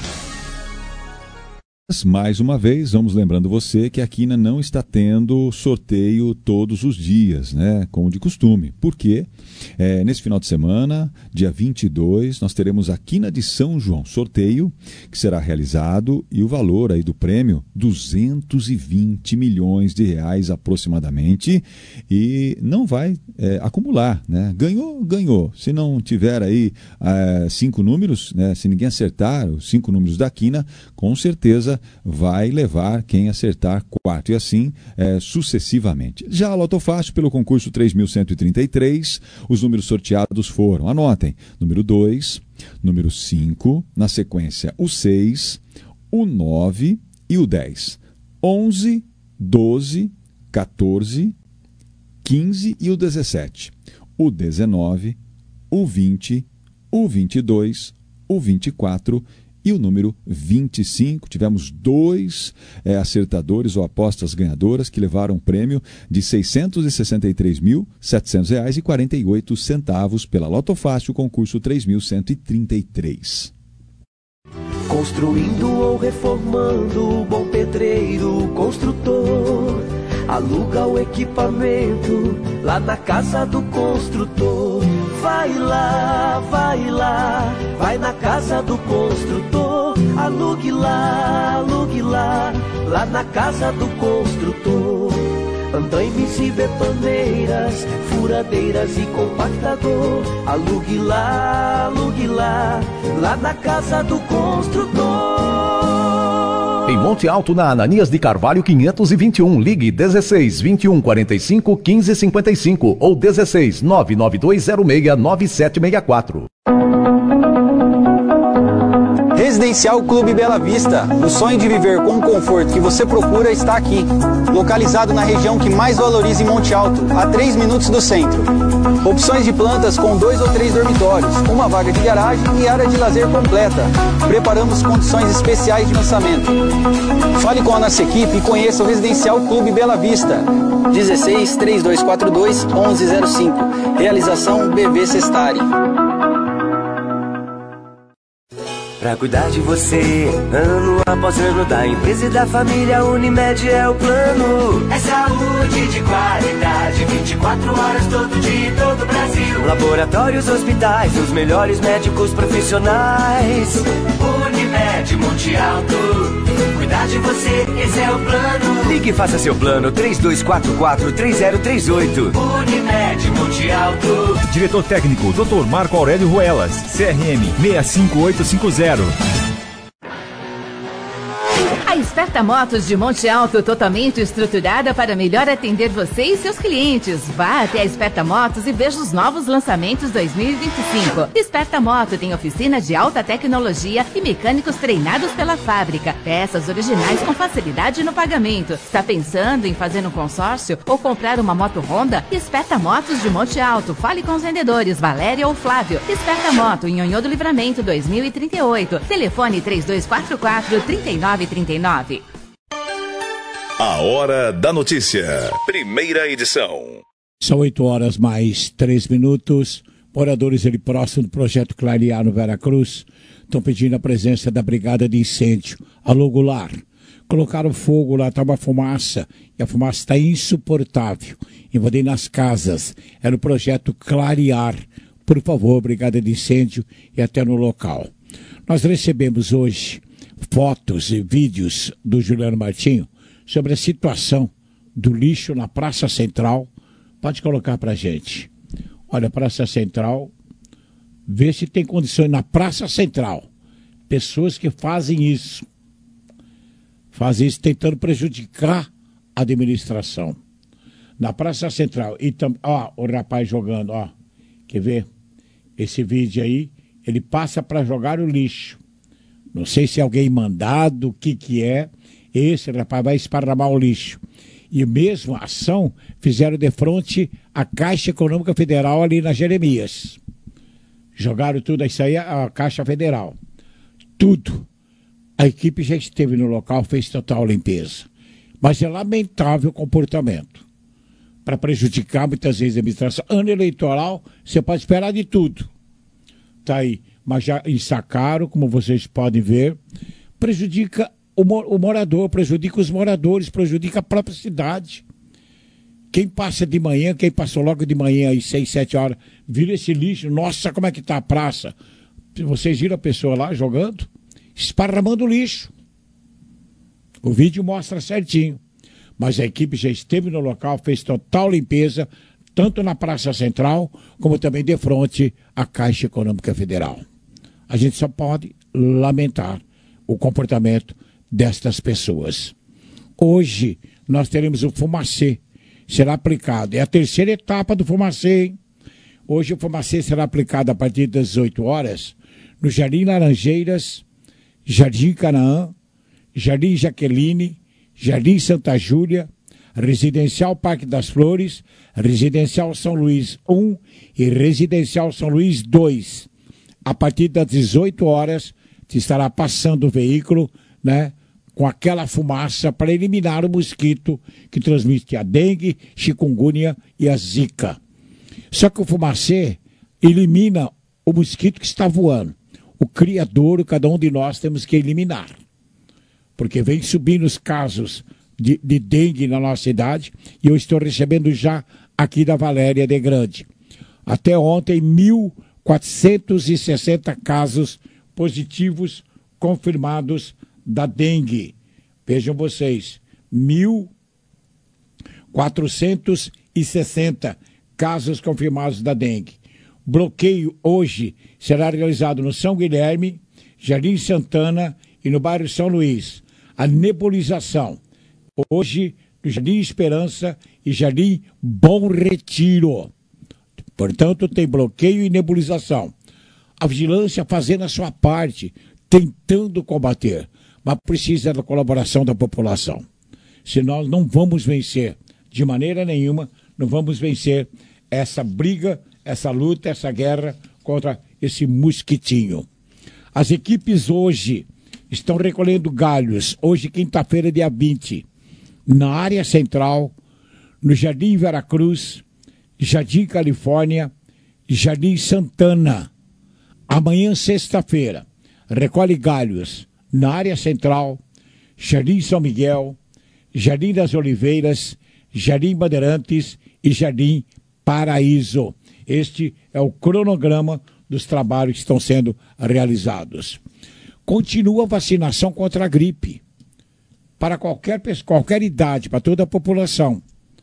[SPEAKER 3] Mais uma vez, vamos lembrando você que a Quina não está tendo sorteio todos os dias, né? Como de costume. Por quê? É, nesse final de semana, dia vinte e dois, nós teremos a Quina de São João, sorteio que será realizado e o valor aí do prêmio, duzentos e vinte milhões de reais aproximadamente, e não vai é, acumular, né? Ganhou, ganhou. Se não tiver aí é, cinco números, né? Se ninguém acertar os cinco números da Quina, com certeza vai levar quem acertar quatro, e assim é, sucessivamente. Já a Loto Fácil, pelo concurso três mil cento e trinta e três, os números sorteados foram, anotem, número dois, número cinco, na sequência o seis, o nove e o dez. onze, doze, quatorze, quinze e o dezessete. O dezenove, o vinte, o vinte e dois, o vinte e quatro e o número vinte e cinco. Tivemos dois é, acertadores ou apostas ganhadoras que levaram um prêmio de seiscentos e sessenta e três mil, setecentos reais e quarenta e oito centavos pela Loto Fácil, concurso três mil cento e trinta e três.
[SPEAKER 6] Construindo ou reformando, bom pedreiro, construtor, aluga o equipamento lá na casa do construtor. Vai lá, vai lá, vai na casa do construtor. Alugue lá, alugue lá, lá na casa do construtor. Andaimes e betoneiras, furadeiras e compactador. Alugue lá, alugue lá, lá na casa do construtor.
[SPEAKER 16] Em Monte Alto, na Ananias de Carvalho quinhentos e vinte e um, ligue dezesseis, vinte e um, quarenta e cinco, quinze, cinquenta e cinco ou dezesseis, nove nove dois zero seis, nove sete seis quatro.
[SPEAKER 21] Residencial Clube Bela Vista. O sonho de viver com o conforto que você procura está aqui. Localizado na região que mais valoriza em Monte Alto, a três minutos do centro. Opções de plantas com dois ou três dormitórios, uma vaga de garagem e área de lazer completa. Preparamos condições especiais de lançamento. Fale com a nossa equipe e conheça o Residencial Clube Bela Vista. dezesseis, trinta e dois quarenta e dois, onze zero cinco. Realização B V Sestari.
[SPEAKER 6] Pra cuidar de você, ano após ano, da empresa e da família, Unimed é o plano. É saúde de qualidade, vinte e quatro horas todo dia em todo o Brasil. Laboratórios, hospitais, os melhores médicos profissionais. Unimed Monte Alto, cuidar de você, esse é o plano. Ligue e faça seu plano, três dois quatro quatro, três zero três oito. Unimed Monte Alto.
[SPEAKER 22] Diretor técnico, doutor Marco Aurélio Ruelas, C R M seis cinco oito cinco zero.
[SPEAKER 2] A Esperta Motos de Monte Alto, totalmente estruturada para melhor atender você e seus clientes. Vá até a Esperta Motos e veja os novos lançamentos dois mil e vinte e cinco. Esperta Moto tem oficina de alta tecnologia e mecânicos treinados pela fábrica. Peças originais com facilidade no pagamento. Está pensando em fazer um consórcio ou comprar uma moto Honda? Esperta Motos de Monte Alto. Fale com os vendedores Valéria ou Flávio. Esperta Moto, em Nhonhô do Livramento, dois mil e trinta e oito. Telefone três dois quatro quatro, três nove três nove.
[SPEAKER 1] A Hora da Notícia, primeira edição.
[SPEAKER 4] São oito horas mais três minutos. Moradores ali próximo do projeto Clarear no Veracruz estão pedindo a presença da brigada de incêndio. Alô, Goulart. Colocaram fogo lá, tá uma fumaça, e a fumaça está insuportável. Invadindo as casas. É no projeto Clarear. Por favor, brigada de incêndio e até no local. Nós recebemos hoje fotos e vídeos do Juliano Martinho sobre a situação do lixo na Praça Central. Pode colocar pra gente. Olha, Praça Central, vê se tem condições na Praça Central. Pessoas que fazem isso. Fazem isso tentando prejudicar a administração. Na Praça Central. E tam, ó, o rapaz jogando, ó. Quer ver? Esse vídeo aí, ele passa para jogar o lixo. Não sei se é alguém mandado, o que que é. Esse rapaz vai esparramar o lixo. E mesmo a ação fizeram de frente à Caixa Econômica Federal ali na Jeremias. Jogaram tudo, isso aí a Caixa Federal. Tudo. A equipe já esteve no local, fez total limpeza. Mas é lamentável o comportamento. Para prejudicar muitas vezes a administração. Ano eleitoral, você pode esperar de tudo. Tá aí. Mas já ensacaram, como vocês podem ver. Prejudica o, o morador, prejudica os moradores, prejudica a própria cidade. Quem passa de manhã, quem passou logo de manhã às seis, sete horas, vira esse lixo, nossa, como é que tá a praça? Vocês viram a pessoa lá jogando? Esparramando lixo. O vídeo mostra certinho. Mas a equipe já esteve no local, fez total limpeza, tanto na Praça Central, como também de frente à Caixa Econômica Federal. A gente só pode lamentar o comportamento destas pessoas. Hoje, nós teremos o Fumacê, será aplicado. É a terceira etapa do Fumacê, hein? Hoje o Fumacê será aplicado a partir das dezoito horas, no Jardim Laranjeiras, Jardim Canaã, Jardim Jaqueline, Jardim Santa Júlia, Residencial Parque das Flores, Residencial São Luís um e Residencial São Luís dois. A partir das dezoito horas, te estará passando o veículo, né, com aquela fumaça para eliminar o mosquito que transmite a dengue, chikungunya e a zika. Só que o fumacê elimina o mosquito que está voando. O criadouro, cada um de nós temos que eliminar. Porque vem subindo os casos de, de dengue na nossa cidade e eu estou recebendo já aqui da Valéria de Grande. Até ontem, mil quatrocentos e sessenta casos positivos confirmados da dengue. Vejam vocês, mil quatrocentos e sessenta casos confirmados da dengue. Bloqueio hoje será realizado no São Guilherme, Jardim Santana e no bairro São Luís. A nebulização hoje no Jardim Esperança e Jardim Bom Retiro. Portanto, tem bloqueio e nebulização. A vigilância fazendo a sua parte, tentando combater, mas precisa da colaboração da população. Se nós não vamos vencer, de maneira nenhuma, não vamos vencer essa briga, essa luta, essa guerra contra esse mosquitinho. As equipes hoje estão recolhendo galhos, hoje quinta-feira, dia vinte, na área central, no Jardim Veracruz, Jardim Califórnia, Jardim Santana. Amanhã, sexta-feira, recolhe galhos na área central, Jardim São Miguel, Jardim das Oliveiras, Jardim Bandeirantes e Jardim Paraíso. Este é o cronograma dos trabalhos que estão sendo realizados. Continua a vacinação contra a gripe para qualquer pessoa, qualquer idade, para toda a população.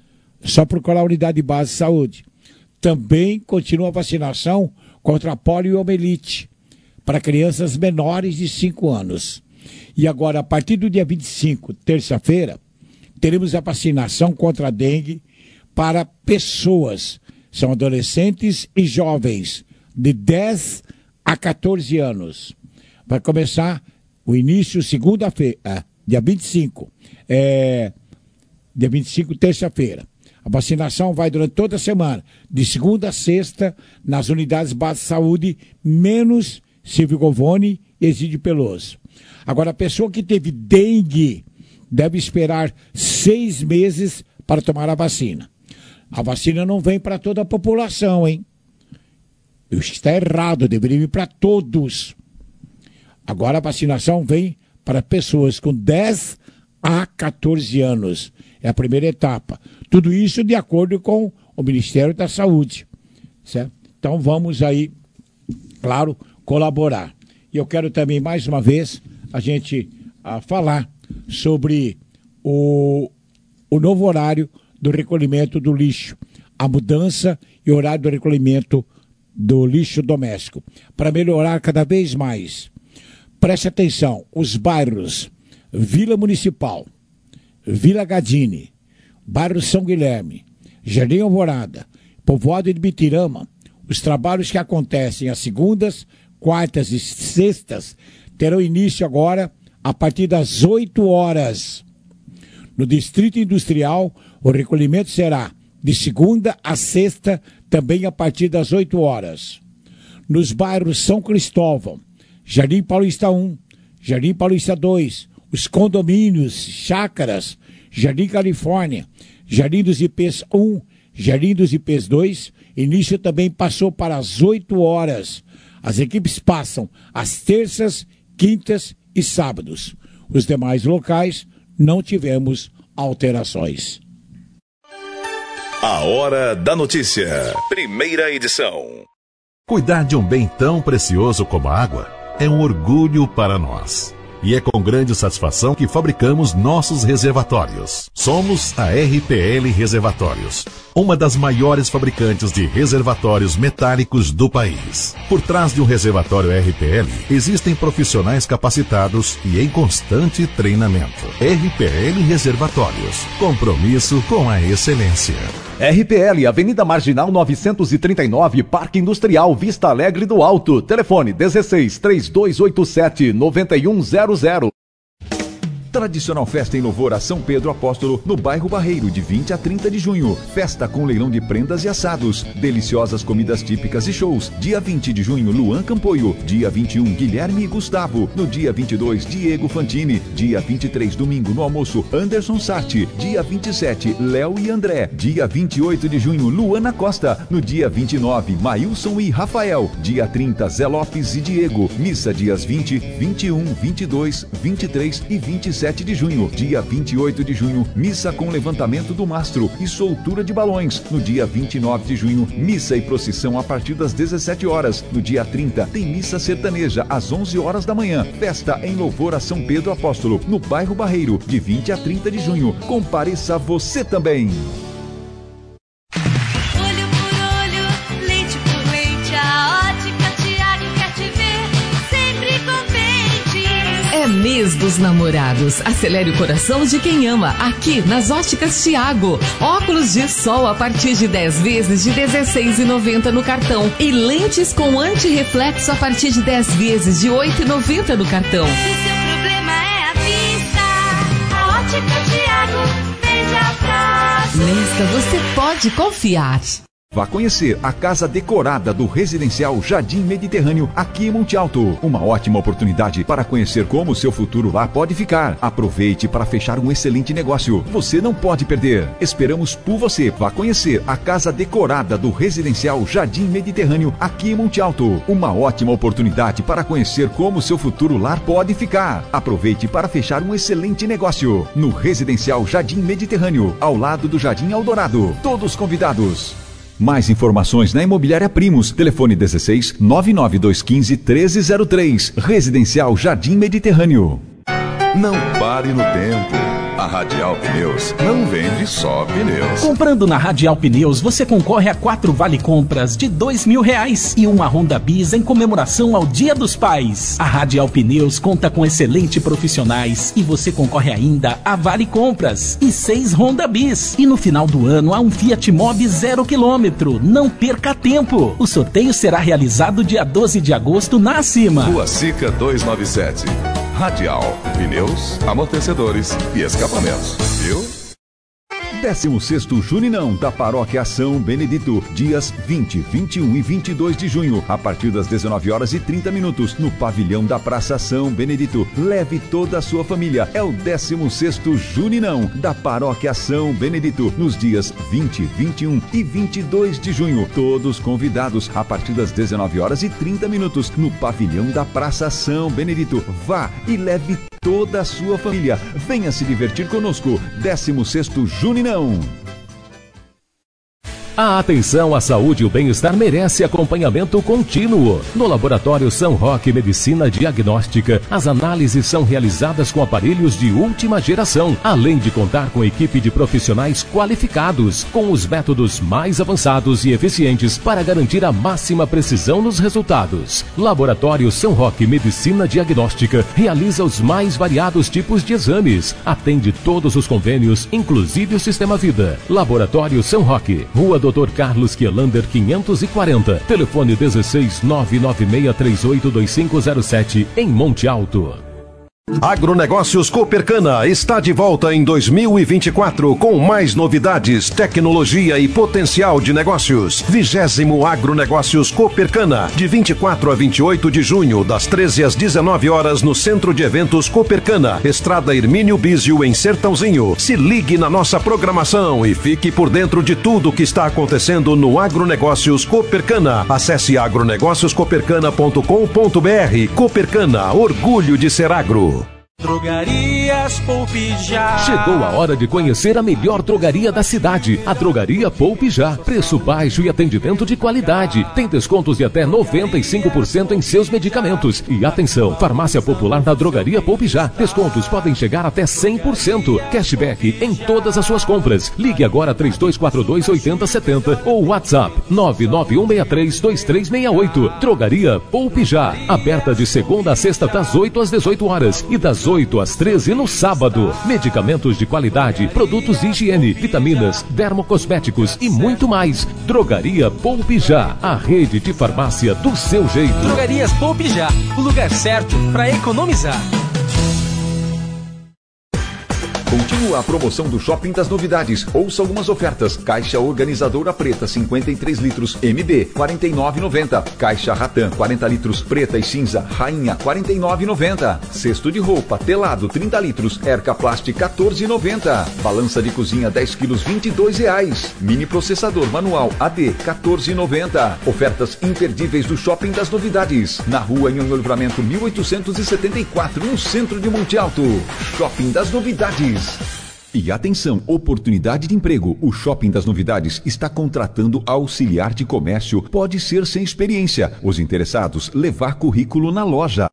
[SPEAKER 4] É só procurar a unidade de base de saúde. Também continua a vacinação contra a poliomielite para crianças menores de cinco anos. E agora, a partir do dia vinte e cinco, terça-feira, teremos a vacinação contra a dengue para pessoas, são adolescentes e jovens, de dez a quatorze anos. Vai começar o início segunda-feira, dia vinte e cinco, é, dia vinte e cinco, terça-feira. A vacinação vai durante toda a semana, de segunda a sexta, nas unidades básicas de saúde, menos Silvio Govoni e Exídio Peloso. Agora, a pessoa que teve dengue deve esperar seis meses para tomar a vacina. A vacina não vem para toda a população, hein? Está errado, deveria vir para todos. Agora a vacinação vem para pessoas com dez a quatorze anos. É a primeira etapa. Tudo isso de acordo com o Ministério da Saúde. Certo? Então vamos aí, claro, colaborar. E eu quero também, mais uma vez, a gente a falar sobre o, o novo horário do recolhimento do lixo. A mudança e o horário do recolhimento do lixo doméstico. Para melhorar cada vez mais. Preste atenção, os bairros Vila Municipal, Vila Gadini, bairro São Guilherme, Jardim Alvorada, Povoado de Bitirama, os trabalhos que acontecem às segundas, quartas e sextas terão início agora a partir das oito horas. No Distrito Industrial, o recolhimento será de segunda a sexta, também a partir das oito horas. Nos bairros São Cristóvão, Jardim Paulista um, Jardim Paulista dois, os condomínios, chácaras, Jardim Califórnia, Jardim dos Ipês um, Jardim dos Ipês dois, início também passou para as oito horas. As equipes passam às terças, quintas e sábados. Os demais locais não tivemos alterações.
[SPEAKER 1] A Hora da Notícia. Primeira edição.
[SPEAKER 15] Cuidar de um bem tão precioso como a água é um orgulho para nós. E é com grande satisfação que fabricamos nossos reservatórios. Somos a R P L Reservatórios, uma das maiores fabricantes de reservatórios metálicos do país. Por trás de um reservatório R P L, existem profissionais capacitados e em constante treinamento. R P L Reservatórios, compromisso com a excelência.
[SPEAKER 16] R P L, Avenida Marginal novecentos e trinta e nove, Parque Industrial, Vista Alegre do Alto. Telefone dezesseis, três dois oito sete, nove um zero zero.
[SPEAKER 7] Tradicional festa em louvor a São Pedro Apóstolo, no bairro Barreiro, de vinte a trinta de junho. Festa com leilão de prendas e assados, deliciosas comidas típicas e shows. Dia vinte de junho, Luan Campoio. Dia vinte e um, Guilherme e Gustavo. No dia vinte e dois, Diego Fantini. Dia vinte e três, domingo, no almoço, Anderson Sarti. Dia vinte e sete, Léo e André. Dia vinte e oito de junho, Luana Costa. No dia vinte e nove, Maílson e Rafael. Dia trinta, Zé Lopes e Diego. Missa dias vinte, vinte e um, vinte e dois, vinte e três e vinte e sete de junho. Dia vinte e oito de junho, missa com levantamento do mastro e soltura de balões. No dia vinte e nove de junho, missa e procissão a partir das dezessete horas. No dia trinta, tem missa sertaneja às onze horas da manhã. Festa em louvor a São Pedro Apóstolo, no bairro Barreiro, de vinte a trinta de junho. Compareça você também.
[SPEAKER 5] Olho por olho, leite por leite, a Ótica Tiago quer te ver sempre contente.
[SPEAKER 2] É mês dos namorados. Acelere o coração de quem ama. Aqui nas Óticas Tiago. Óculos de sol a partir de dez vezes de dezesseis reais e noventa centavos no cartão. E lentes com antirreflexo a partir de dez vezes de oito reais e noventa centavos no cartão.
[SPEAKER 5] Se seu problema é a vista, a Ótica Tiago vende a prazo.
[SPEAKER 2] Nesta você pode confiar.
[SPEAKER 7] Vá conhecer a casa decorada do residencial Jardim Mediterrâneo aqui em Monte Alto. Uma ótima oportunidade para conhecer como o seu futuro lá pode ficar. Aproveite para fechar um excelente negócio. Você não pode perder. Esperamos por você. Vá conhecer a casa decorada do residencial Jardim Mediterrâneo aqui em Monte Alto. Uma ótima oportunidade para conhecer como o seu futuro lar pode ficar. Aproveite para fechar um excelente negócio. No residencial Jardim Mediterrâneo, ao lado do Jardim Eldorado. Todos convidados. Mais informações na Imobiliária Primos. Telefone dezesseis, nove nove dois um cinco, treze zero três. Residencial Jardim Mediterrâneo.
[SPEAKER 1] Não pare no tempo. A Radial Pneus não vende só pneus.
[SPEAKER 9] Comprando na Radial Pneus, você concorre a quatro vale-compras de dois mil reais e uma Honda Bis em comemoração ao Dia dos Pais. A Radial Pneus conta com excelentes profissionais e você concorre ainda a vale-compras e seis Honda Bis. E no final do ano há um Fiat Mobi zero quilômetro. Não perca tempo. O sorteio será realizado dia doze de agosto na Acima.
[SPEAKER 1] Rua Sica duzentos e noventa e sete. Radial, pneus, amortecedores e escapamentos, viu?
[SPEAKER 7] décimo sexto Juninão da Paróquia São Benedito, dias vinte, vinte e um e vinte e dois de junho, a partir das dezenove horas e trinta minutos, no pavilhão da Praça São Benedito. Leve toda a sua família. É o décimo sexto Juninão da Paróquia São Benedito, nos dias vinte, vinte e um e vinte e dois de junho. Todos convidados a partir das dezenove horas e trinta minutos, no pavilhão da Praça São Benedito. Vá e leve toda a sua família. Venha se divertir conosco. décimo sexto Juninão.
[SPEAKER 8] A atenção à saúde e o bem-estar merece acompanhamento contínuo. No Laboratório São Roque Medicina Diagnóstica, as análises são realizadas com aparelhos de última geração, além de contar com equipe de profissionais qualificados, com os métodos mais avançados e eficientes para garantir a máxima precisão nos resultados. Laboratório São Roque Medicina Diagnóstica realiza os mais variados tipos de exames, atende todos os convênios, inclusive o Sistema Vida. Laboratório São Roque, Rua doutor Carlos Quielander quinhentos e quarenta, telefone dezesseis nove nove seis três oito dois cinco zero sete, em Monte Alto.
[SPEAKER 10] Agronegócios Coopercana está de volta em dois mil e vinte e quatro com mais novidades, tecnologia e potencial de negócios. Vigésimo Agronegócios Coopercana, de vinte e quatro a vinte e oito de junho, das treze às dezenove horas, no Centro de Eventos Coopercana, Estrada Hermínio Bísio, em Sertãozinho. Se ligue na nossa programação e fique por dentro de tudo o que está acontecendo no Agronegócios Coopercana. Acesse agronegócios coopercana ponto com ponto br. Coopercana, orgulho de ser agro.
[SPEAKER 14] Drogarias Poupe Já.
[SPEAKER 8] Chegou a hora de conhecer a melhor drogaria da cidade, a Drogaria Poupe Já. Preço baixo e atendimento de qualidade. Tem descontos de até noventa e cinco por cento em seus medicamentos. E atenção, farmácia popular na Drogaria Poupe Já. Descontos podem chegar até cem por cento. Cashback em todas as suas compras. Ligue agora três dois quatro dois oito zero sete zero ou WhatsApp nove nove um seis três dois três seis oito. Drogaria Poupe Já. Aberta de segunda a sexta das oito às dezoito horas e das oito às treze no sábado. Medicamentos de qualidade, produtos de higiene, vitaminas, dermocosméticos e muito mais. Drogaria Poupe Já, a rede de farmácia do seu jeito.
[SPEAKER 14] Drogarias Poupe Já, o lugar certo para economizar.
[SPEAKER 7] Continua a promoção do Shopping das Novidades. Ouça algumas ofertas. Caixa organizadora preta cinquenta e três litros M B quarenta e nove reais e noventa centavos. Caixa Ratan quarenta litros preta e cinza Rainha quarenta e nove reais e noventa centavos. Cesto de roupa telado trinta litros Erca Plast quatorze reais e noventa centavos. Balança de cozinha dez quilos vinte e dois reais. Mini processador manual A D quatorze reais e noventa centavos. Ofertas imperdíveis do Shopping das Novidades. Na rua Nhonhô Livramento mil oitocentos e setenta e quatro, no centro de Monte Alto. Shopping das Novidades. E atenção, oportunidade de emprego. O Shopping das Novidades está contratando auxiliar de comércio. Pode ser sem experiência. Os interessados, levar currículo na loja.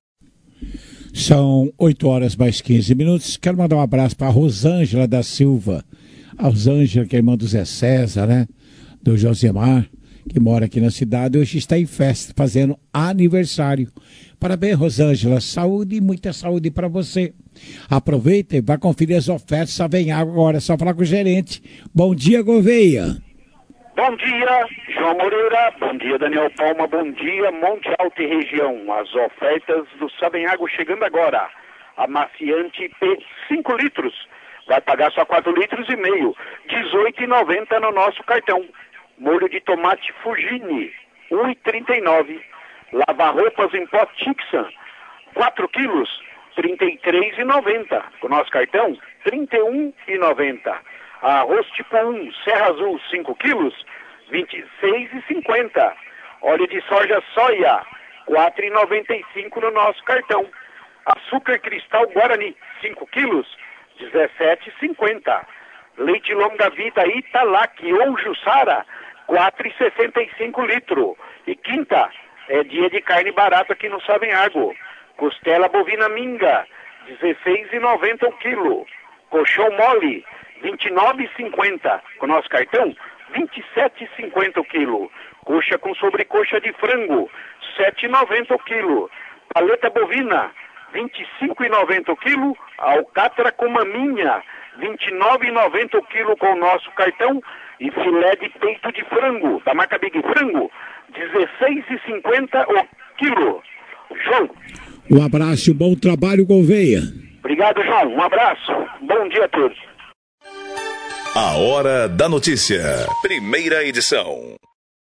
[SPEAKER 4] São oito horas mais quinze minutos. Quero mandar um abraço para a Rosângela da Silva. A Rosângela, que é irmã do Zé César, né? Do Josemar, que mora aqui na cidade. Hoje está em festa, fazendo aniversário. Parabéns, Rosângela. Saúde e muita saúde para você. Aproveita e vai conferir as ofertas. Só vem água agora, é só falar com o gerente. Bom dia, Gouveia.
[SPEAKER 11] Bom dia, João Moreira. Bom dia, Daniel Palma. Bom dia, Monte Alto e região. As ofertas do Sabenhago chegando agora. Amaciante P cinco litros. Vai pagar só quatro litros e meio. dezoito reais e noventa centavos no nosso cartão. Molho de tomate Fugini, um real e trinta e nove centavos. Lava-roupas em pó Tixan, quatro quilos, trinta e três reais e noventa centavos. Com o nosso cartão, trinta e um reais e noventa centavos. Arroz tipo um, Serra Azul, cinco quilos, vinte e seis reais e cinquenta centavos. Óleo de soja soia, quatro reais e noventa e cinco centavos no nosso cartão. Açúcar cristal Guarani, cinco quilos, dezessete reais e cinquenta centavos. Leite longa vida Italac ou Jussara, quatro reais e sessenta e cinco centavos litro. E quinta, é dia de carne barata aqui no Sabenhago. Costela bovina minga, dezesseis reais e noventa centavos o quilo. Colchão mole, vinte e nove reais e cinquenta centavos. Com nosso cartão, vinte e sete reais e cinquenta centavos o quilo. Coxa com sobrecoxa de frango, sete reais e noventa centavos o quilo. Paleta bovina, vinte e cinco reais e noventa centavos o quilo. Alcatra com maminha, vinte e nove reais e noventa centavos o quilo com o nosso cartão. E filé de peito de frango, da marca Big Frango, dezesseis reais e cinquenta centavos o quilo. João.
[SPEAKER 4] Um abraço e um bom trabalho, Gouveia.
[SPEAKER 11] Obrigado, João. Um abraço. Bom dia a todos.
[SPEAKER 1] A Hora da Notícia. Primeira edição.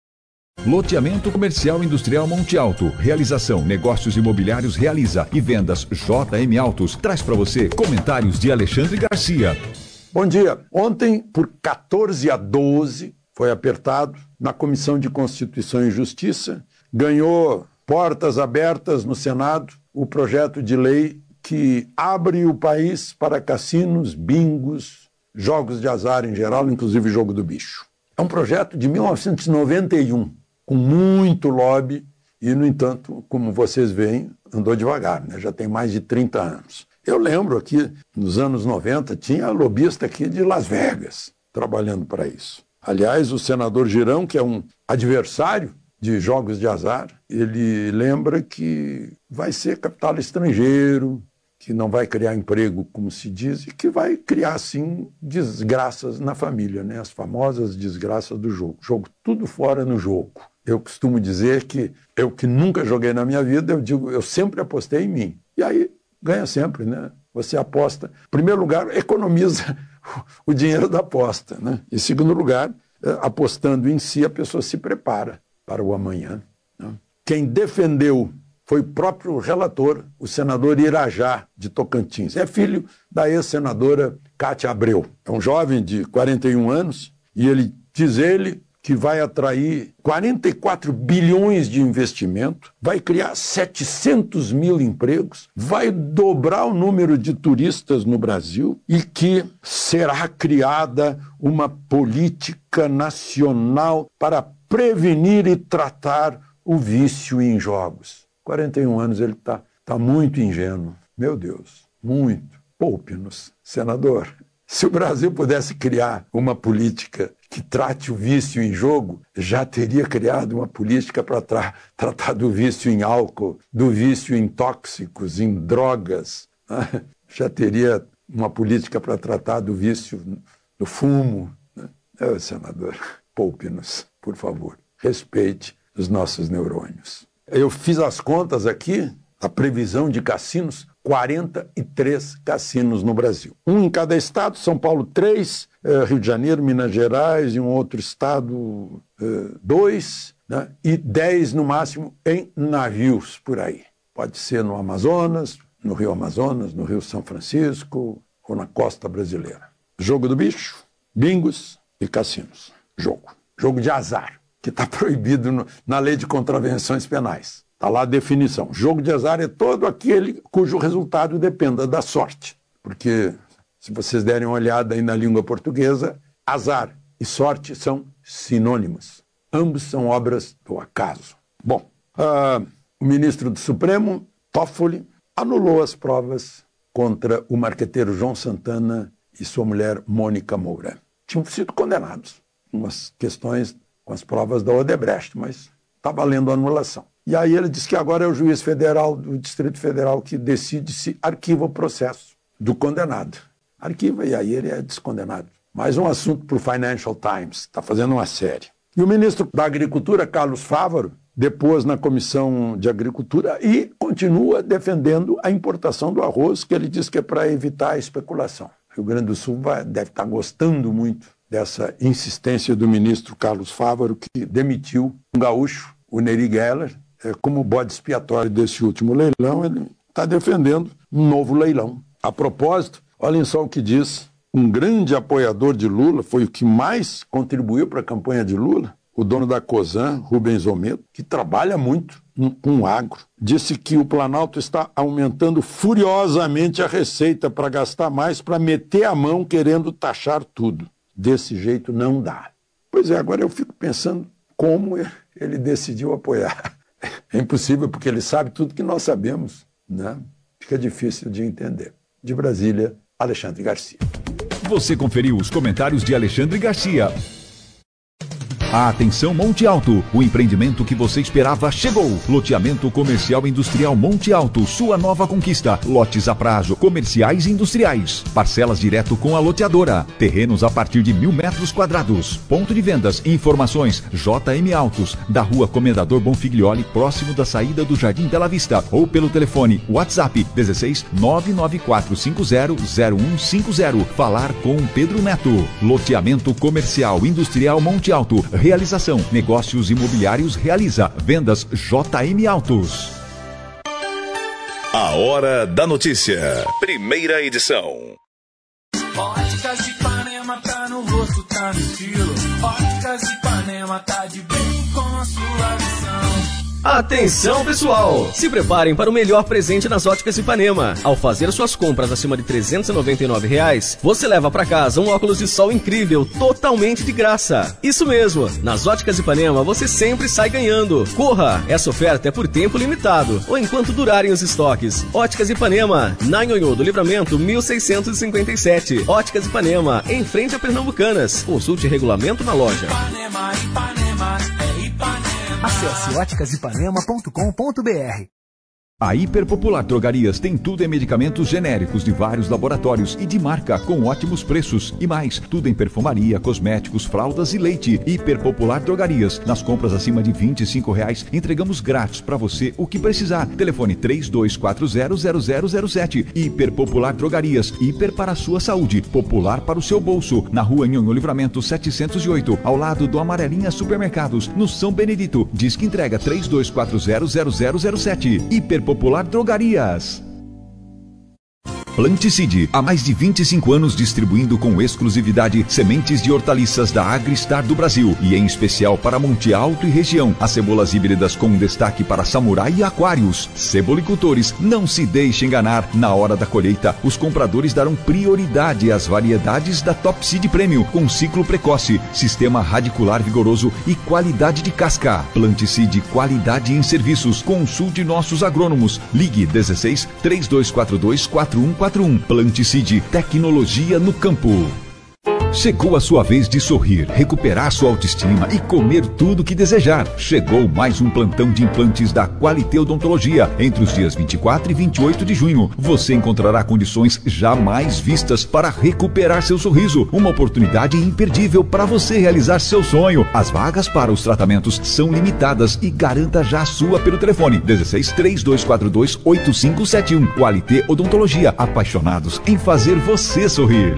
[SPEAKER 3] Loteamento Comercial Industrial Monte Alto. Realização, negócios imobiliários realiza e vendas J M Autos. Traz para você comentários de Alexandre Garcia.
[SPEAKER 12] Bom dia. Ontem, por quatorze a doze, foi apertado na Comissão de Constituição e Justiça. Ganhou portas abertas no Senado o projeto de lei que abre o país para cassinos, bingos, jogos de azar em geral, inclusive jogo do bicho. É um projeto de mil novecentos e noventa e um, com muito lobby e, no entanto, como vocês veem, andou devagar, né? Já tem mais de trinta anos. Eu lembro aqui, nos anos noventa, tinha lobista aqui de Las Vegas trabalhando para isso. Aliás, o senador Girão, que é um adversário de jogos de azar, ele lembra que vai ser capital estrangeiro, que não vai criar emprego, como se diz, e que vai criar, sim, desgraças na família, né? As famosas desgraças do jogo. Jogo tudo fora no jogo. Eu costumo dizer que eu que nunca joguei na minha vida, eu digo, eu sempre apostei em mim. E aí ganha sempre, né? Você aposta. Em primeiro lugar, economiza o dinheiro da aposta, né? Em segundo lugar, apostando em si, a pessoa se prepara para o amanhã, né? Quem defendeu foi o próprio relator, o senador Irajá, de Tocantins. É filho da ex-senadora Cátia Abreu. É um jovem de quarenta e um anos e ele diz ele que vai atrair quarenta e quatro bilhões de investimento, vai criar setecentos mil empregos, vai dobrar o número de turistas no Brasil e que será criada uma política nacional para prevenir e tratar o vício em jogos. quarenta e um anos, ele está tá muito ingênuo. Meu Deus, muito. Poupe-nos, senador. Se o Brasil pudesse criar uma política que trate o vício em jogo, já teria criado uma política para tra tratar do vício em álcool, do vício em tóxicos, em drogas. Né? Já teria uma política para tratar do vício no fumo. Né? É, senador, poupe-nos, por favor. Respeite os nossos neurônios. Eu fiz as contas aqui, a previsão de cassinos, quarenta e três cassinos no Brasil. Um em cada estado, São Paulo três, eh, Rio de Janeiro, Minas Gerais, e um outro estado eh, dois, né? E dez no máximo em navios por aí. Pode ser no Amazonas, no Rio Amazonas, no Rio São Francisco ou na costa brasileira. Jogo do bicho, bingos e cassinos. Jogo. Jogo de azar, que está proibido no, na lei de contravenções penais. Está lá a definição. Jogo de azar é todo aquele cujo resultado dependa da sorte. Porque, se vocês derem uma olhada aí na língua portuguesa, azar e sorte são sinônimos. Ambos são obras do acaso. Bom, uh, o ministro do Supremo, Toffoli, anulou as provas contra o marqueteiro João Santana e sua mulher Mônica Moura. Tinham sido condenados. Umas questões com as provas da Odebrecht, mas está valendo a anulação. E aí ele diz que agora é o juiz federal do Distrito Federal que decide se arquiva o processo do condenado. Arquiva e aí ele é descondenado. Mais um assunto para o Financial Times, está fazendo uma série. E o ministro da Agricultura, Carlos Fávaro, depôs na Comissão de Agricultura e continua defendendo a importação do arroz, que ele diz que é para evitar a especulação. O Rio Grande do Sul vai, deve estar gostando muito dessa insistência do ministro Carlos Fávaro, que demitiu um gaúcho, o Neri Geller, é, como bode expiatório desse último leilão. Ele está defendendo um novo leilão. A propósito, olhem só o que diz um grande apoiador de Lula, foi o que mais contribuiu para a campanha de Lula, o dono da Cosan, Rubens Ometo, que trabalha muito com o agro, disse que o Planalto está aumentando furiosamente a receita para gastar mais, para meter a mão querendo taxar tudo. Desse jeito não dá. Pois é, agora eu fico pensando como ele decidiu apoiar. É impossível, porque ele sabe tudo que nós sabemos, né? Fica difícil de entender. De Brasília, Alexandre Garcia.
[SPEAKER 3] Você conferiu os comentários de Alexandre Garcia. Atenção Monte Alto, o empreendimento que você esperava chegou. Loteamento comercial industrial Monte Alto, sua nova conquista. Lotes a prazo, comerciais e industriais. Parcelas direto com a loteadora. Terrenos a partir de mil metros quadrados. Ponto de vendas e informações J M Autos, da rua Comendador Bonfiglioli, próximo da saída do Jardim Bela Vista. Ou pelo telefone WhatsApp dezesseis nove nove quatro cinco zero zero um cinco zero. Falar com Pedro Neto. Loteamento comercial industrial Monte Alto. Realização Negócios Imobiliários realiza. Vendas J M Autos.
[SPEAKER 1] A Hora da Notícia. Primeira edição.
[SPEAKER 20] Óticas Ipanema tá no rosto, tá no estilo. Óticas Ipanema tá de bem com a sua visão.
[SPEAKER 19] Atenção pessoal, se preparem para o melhor presente nas Óticas Ipanema. Ao fazer suas compras acima de trezentos e noventa e nove reais, você leva para casa um óculos de sol incrível, totalmente de graça. Isso mesmo, nas Óticas Ipanema você sempre sai ganhando. Corra, essa oferta é por tempo limitado, ou enquanto durarem os estoques. Óticas Ipanema, na Nhonhô do Livramento mil seiscentos e cinquenta e sete. Óticas Ipanema, em frente a Pernambucanas. Consulte regulamento na loja.
[SPEAKER 20] Ipanema, Ipanema, é Ipanema.
[SPEAKER 13] Acesse óticas ipanema ponto com ponto b r.
[SPEAKER 3] A Hiperpopular Drogarias tem tudo em medicamentos genéricos de vários laboratórios e de marca com ótimos preços. E mais, tudo em perfumaria, cosméticos, fraldas e leite. Hiperpopular Drogarias. Nas compras acima de vinte e cinco reais, entregamos grátis para você o que precisar. Telefone três dois quatro zero zero zero zero sete. Hiperpopular Drogarias. Hiper para a sua saúde. Popular para o seu bolso. Na rua Nhonhô Livramento setecentos e oito, ao lado do Amarelinha Supermercados, no São Benedito. Disque entrega três dois quatro zero zero zero zero sete. Hiper Popular Drogarias. Planticide, há mais de vinte e cinco anos distribuindo com exclusividade sementes de hortaliças da Agristar do Brasil e em especial para Monte Alto e região. As cebolas híbridas com destaque para samurai e aquários. Cebolicultores, não se deixe enganar. Na hora da colheita, os compradores darão prioridade às variedades da Top Seed Premium com ciclo precoce, sistema radicular vigoroso e qualidade de casca. Planticide, qualidade em serviços. Consulte nossos agrônomos. Ligue dezesseis, três dois quatro dois, quatro um quatro um. Planticide, tecnologia no campo. Chegou a sua vez de sorrir, recuperar sua autoestima e comer tudo que desejar. Chegou mais um plantão de implantes da Qualité Odontologia. Entre os dias vinte e quatro e vinte e oito de junho, você encontrará condições jamais vistas para recuperar seu sorriso. Uma oportunidade imperdível para você realizar seu sonho. As vagas para os tratamentos são limitadas e garanta já a sua pelo telefone dezesseis, três dois quatro dois, oito cinco sete um. Qualité Odontologia, apaixonados em fazer você sorrir.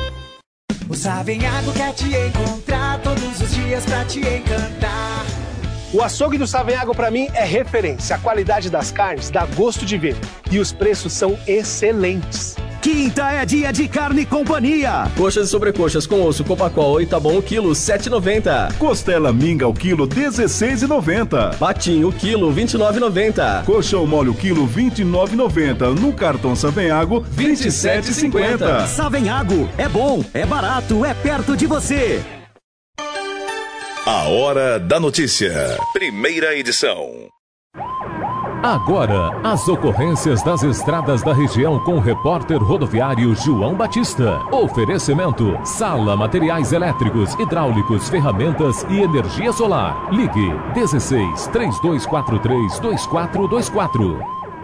[SPEAKER 17] O Savenhago quer te encontrar todos os dias pra te encantar.
[SPEAKER 23] O açougue do Savenhago pra mim é referência. A qualidade das carnes dá gosto de ver. E os preços são excelentes.
[SPEAKER 18] Quinta é dia de Carne Companhia.
[SPEAKER 19] Coxas e sobrecoxas com osso Copacol e Itabom o quilo sete reais e noventa centavos.
[SPEAKER 24] Costela minga o quilo dezesseis reais e noventa centavos.
[SPEAKER 19] Patinho o quilo vinte e nove reais e noventa centavos.
[SPEAKER 24] Coxão mole o quilo vinte e nove reais e noventa centavos. No cartão Savenhago vinte e sete reais e cinquenta centavos.
[SPEAKER 18] Savenhago é bom, é barato, é perto de você.
[SPEAKER 1] A Hora da Notícia. Primeira edição.
[SPEAKER 8] Agora, as ocorrências das estradas da região com o repórter rodoviário João Batista. Oferecimento: Sala Materiais Elétricos, Hidráulicos, Ferramentas e Energia Solar. Ligue dezesseis, três dois quatro três, dois quatro dois quatro.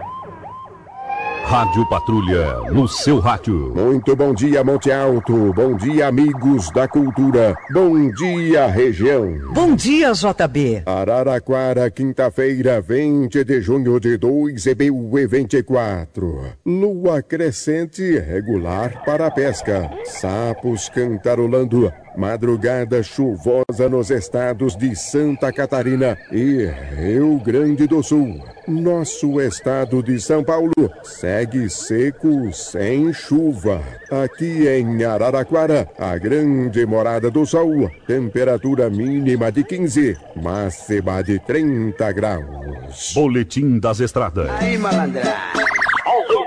[SPEAKER 10] Rádio Patrulha, no seu rádio.
[SPEAKER 25] Muito bom dia, Monte Alto. Bom dia, amigos da cultura. Bom dia, região.
[SPEAKER 26] Bom dia, J B.
[SPEAKER 25] Araraquara, quinta-feira, vinte de junho de dois mil e vinte e quatro. Lua crescente regular para a pesca. Sapos cantarolando. Madrugada chuvosa nos estados de Santa Catarina e Rio Grande do Sul. Nosso estado de São Paulo segue seco, sem chuva. Aqui em Araraquara, a grande morada do sol, temperatura mínima de quinze, máxima de trinta graus.
[SPEAKER 10] Boletim das Estradas.
[SPEAKER 17] Aí, malandra.
[SPEAKER 27] O meu nome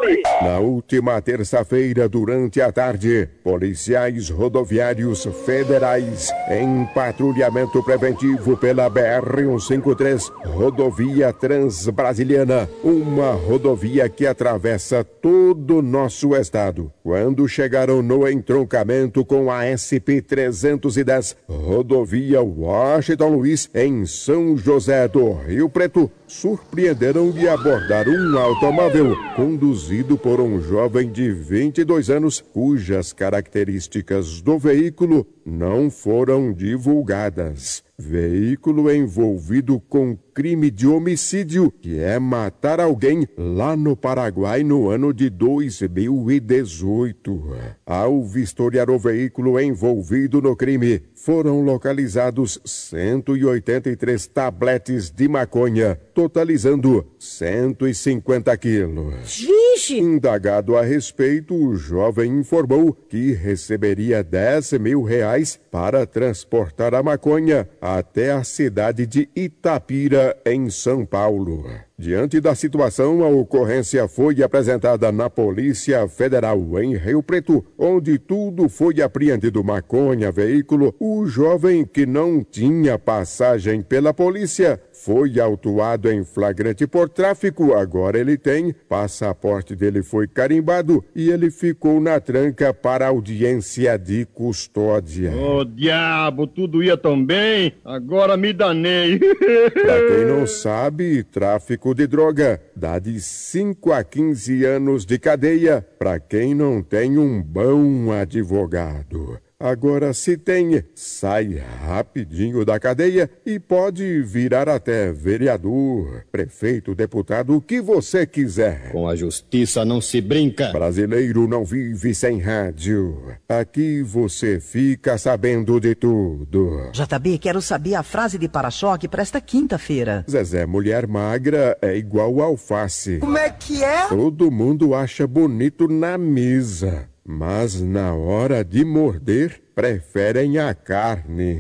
[SPEAKER 25] Na última terça-feira, durante a tarde, policiais rodoviários federais em patrulhamento preventivo pela B R cento e cinquenta e três, rodovia Transbrasiliana, uma rodovia que atravessa todo o nosso estado. Quando chegaram no entroncamento com a S P trezentos e dez, rodovia Washington Luiz, em São José do Rio Preto, surpreenderam de abordar um automóvel conduzido por um jovem de vinte e dois anos, cujas características do veículo não foram divulgadas. Veículo envolvido com crime de homicídio, que é matar alguém lá no Paraguai no ano de dois mil e dezoito. Ao vistoriar o veículo envolvido no crime, foram localizados cento e oitenta e três tabletes de maconha, totalizando cento e cinquenta quilos.
[SPEAKER 5] Vixe!
[SPEAKER 25] Indagado a respeito, o jovem informou que receberia dez mil reais para transportar a maconha até a cidade de Itapira, em São Paulo. Diante da situação, a ocorrência foi apresentada na Polícia Federal em Rio Preto, onde tudo foi apreendido: maconha, veículo. O jovem, que não tinha passagem pela polícia, foi autuado em flagrante por tráfico. Agora ele tem, passaporte dele foi carimbado e ele ficou na tranca para audiência de custódia.
[SPEAKER 6] Ô, oh, diabo, tudo ia tão bem, agora me danei.
[SPEAKER 25] Pra quem não sabe, tráfico de droga dá de cinco a quinze anos de cadeia para quem não tem um bom advogado. Agora, se tem, sai rapidinho da cadeia e pode virar até vereador, prefeito, deputado, o que você quiser.
[SPEAKER 6] Com a justiça não se brinca.
[SPEAKER 25] Brasileiro não vive sem rádio. Aqui você fica sabendo de tudo.
[SPEAKER 26] J B, quero saber a frase de para-choque para esta quinta-feira.
[SPEAKER 25] Zezé, mulher magra é igual alface.
[SPEAKER 5] Como é que é?
[SPEAKER 25] Todo mundo acha bonito na mesa, mas na hora de morder, preferem a carne.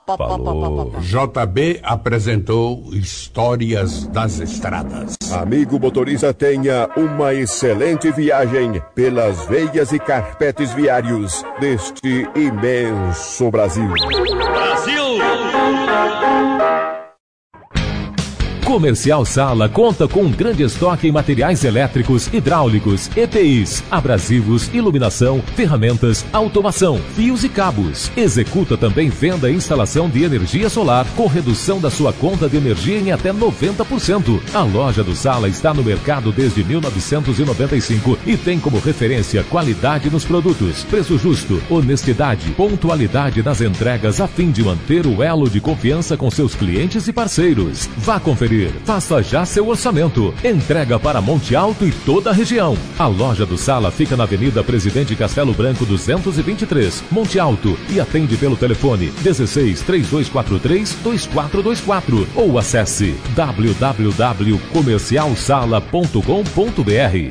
[SPEAKER 15] Falou. J B apresentou Histórias das Estradas.
[SPEAKER 25] Amigo motorista, tenha uma excelente viagem pelas veias e carpetes viários deste imenso Brasil.
[SPEAKER 8] Brasil! Comercial Sala conta com um grande estoque em materiais elétricos, hidráulicos, E P Is, abrasivos, iluminação, ferramentas, automação, fios e cabos. Executa também venda e instalação de energia solar com redução da sua conta de energia em até noventa por cento. A loja do Sala está no mercado desde mil novecentos e noventa e cinco e tem como referência qualidade nos produtos, preço justo, honestidade, pontualidade nas entregas a fim de manter o elo de confiança com seus clientes e parceiros. Vá conferir. Faça já seu orçamento. Entrega para Monte Alto e toda a região. A loja do Sala fica na Avenida Presidente Castelo Branco duzentos e vinte e três, Monte Alto, e atende pelo telefone dezesseis, três dois quatro três, dois quatro dois quatro ou acesse w w w ponto comercial sala ponto com ponto b r.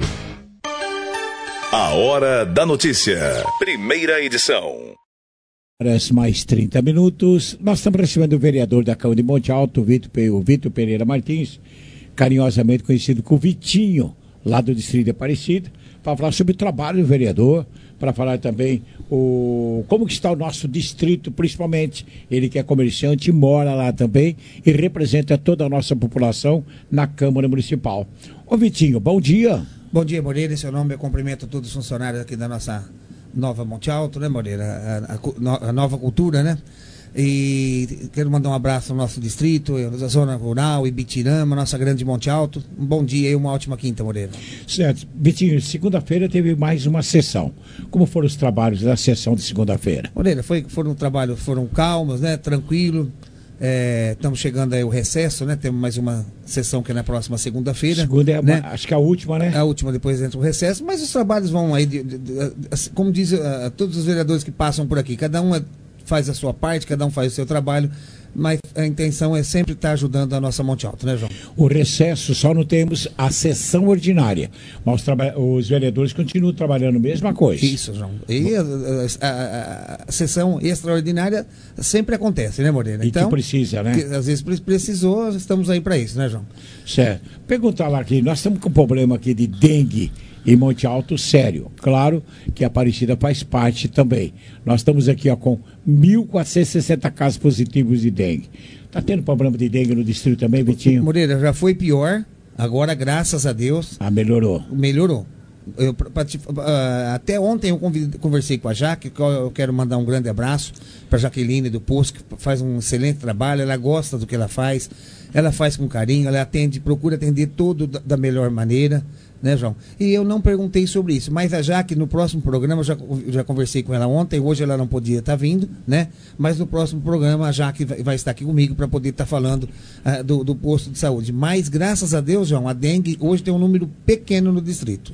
[SPEAKER 1] A Hora da Notícia. Primeira edição.
[SPEAKER 4] Mais trinta minutos, nós estamos recebendo o vereador da Câmara de Monte Alto, Vitor, o Vitor Pereira Martins, carinhosamente conhecido como Vitinho, lá do Distrito de Aparecida, para falar sobre o trabalho do vereador, para falar também o, como que está o nosso distrito, principalmente. Ele que é comerciante, mora lá também e representa toda a nossa população na Câmara Municipal. Ô Vitinho, bom dia.
[SPEAKER 16] Bom dia, Moreira, em seu nome eu cumprimento todos os funcionários aqui da nossa Nova Monte Alto, né, Moreira? A, a, a nova cultura, né? E quero mandar um abraço ao nosso distrito, a zona rural, Ibitirama, nossa grande Monte Alto. Um bom dia e uma ótima quinta, Moreira. Certo. Vitinho, segunda-feira teve mais uma sessão. Como foram os trabalhos da sessão de segunda-feira? Moreira, foi, foram trabalhos, foram calmos, né? Tranquilo. É, estamos chegando aí ao recesso, né? Temos mais uma sessão que é na próxima segunda-feira. Segunda é, né? Acho que é a última, né? A última, depois entra o recesso, mas os trabalhos vão aí, de, de, de, de, como diz uh, todos os vereadores que passam por aqui, cada um é, faz a sua parte, cada um faz o seu trabalho, mas a intenção é sempre estar ajudando a nossa Monte Alto, né, João? O recesso, só não temos a sessão ordinária, mas os, os vereadores continuam trabalhando a mesma coisa. Isso, João. E a, a, a, a sessão extraordinária sempre acontece, né, Moreira? E então, que precisa, né? Que, às vezes precisou, estamos aí para isso, né, João? Certo. Perguntar lá aqui, nós estamos com um problema aqui de dengue
[SPEAKER 4] E Monte Alto, sério. Claro que a Aparecida faz parte também. Nós estamos aqui ó, com mil quatrocentos e sessenta casos positivos de dengue. Está tendo problema de dengue no distrito também, Vitinho?
[SPEAKER 16] Moreira, já foi pior. Agora, graças a Deus...
[SPEAKER 4] Ah, melhorou.
[SPEAKER 16] Melhorou. Eu, pra, pra, uh, até ontem eu convid, conversei com a Jaque, que eu quero mandar um grande abraço para a Jaqueline do Poço, que faz um excelente trabalho, ela gosta do que ela faz, ela faz com carinho, ela atende, procura atender todo da, da melhor maneira, né, João? E eu não perguntei sobre isso, mas a Jaque, no próximo programa, eu já, já conversei com ela ontem, hoje ela não podia estar vindo, né? Mas no próximo programa a Jaque vai, vai estar aqui comigo para poder estar falando uh, do, do posto de saúde. Mas, graças a Deus, João, a dengue hoje tem um número pequeno no distrito.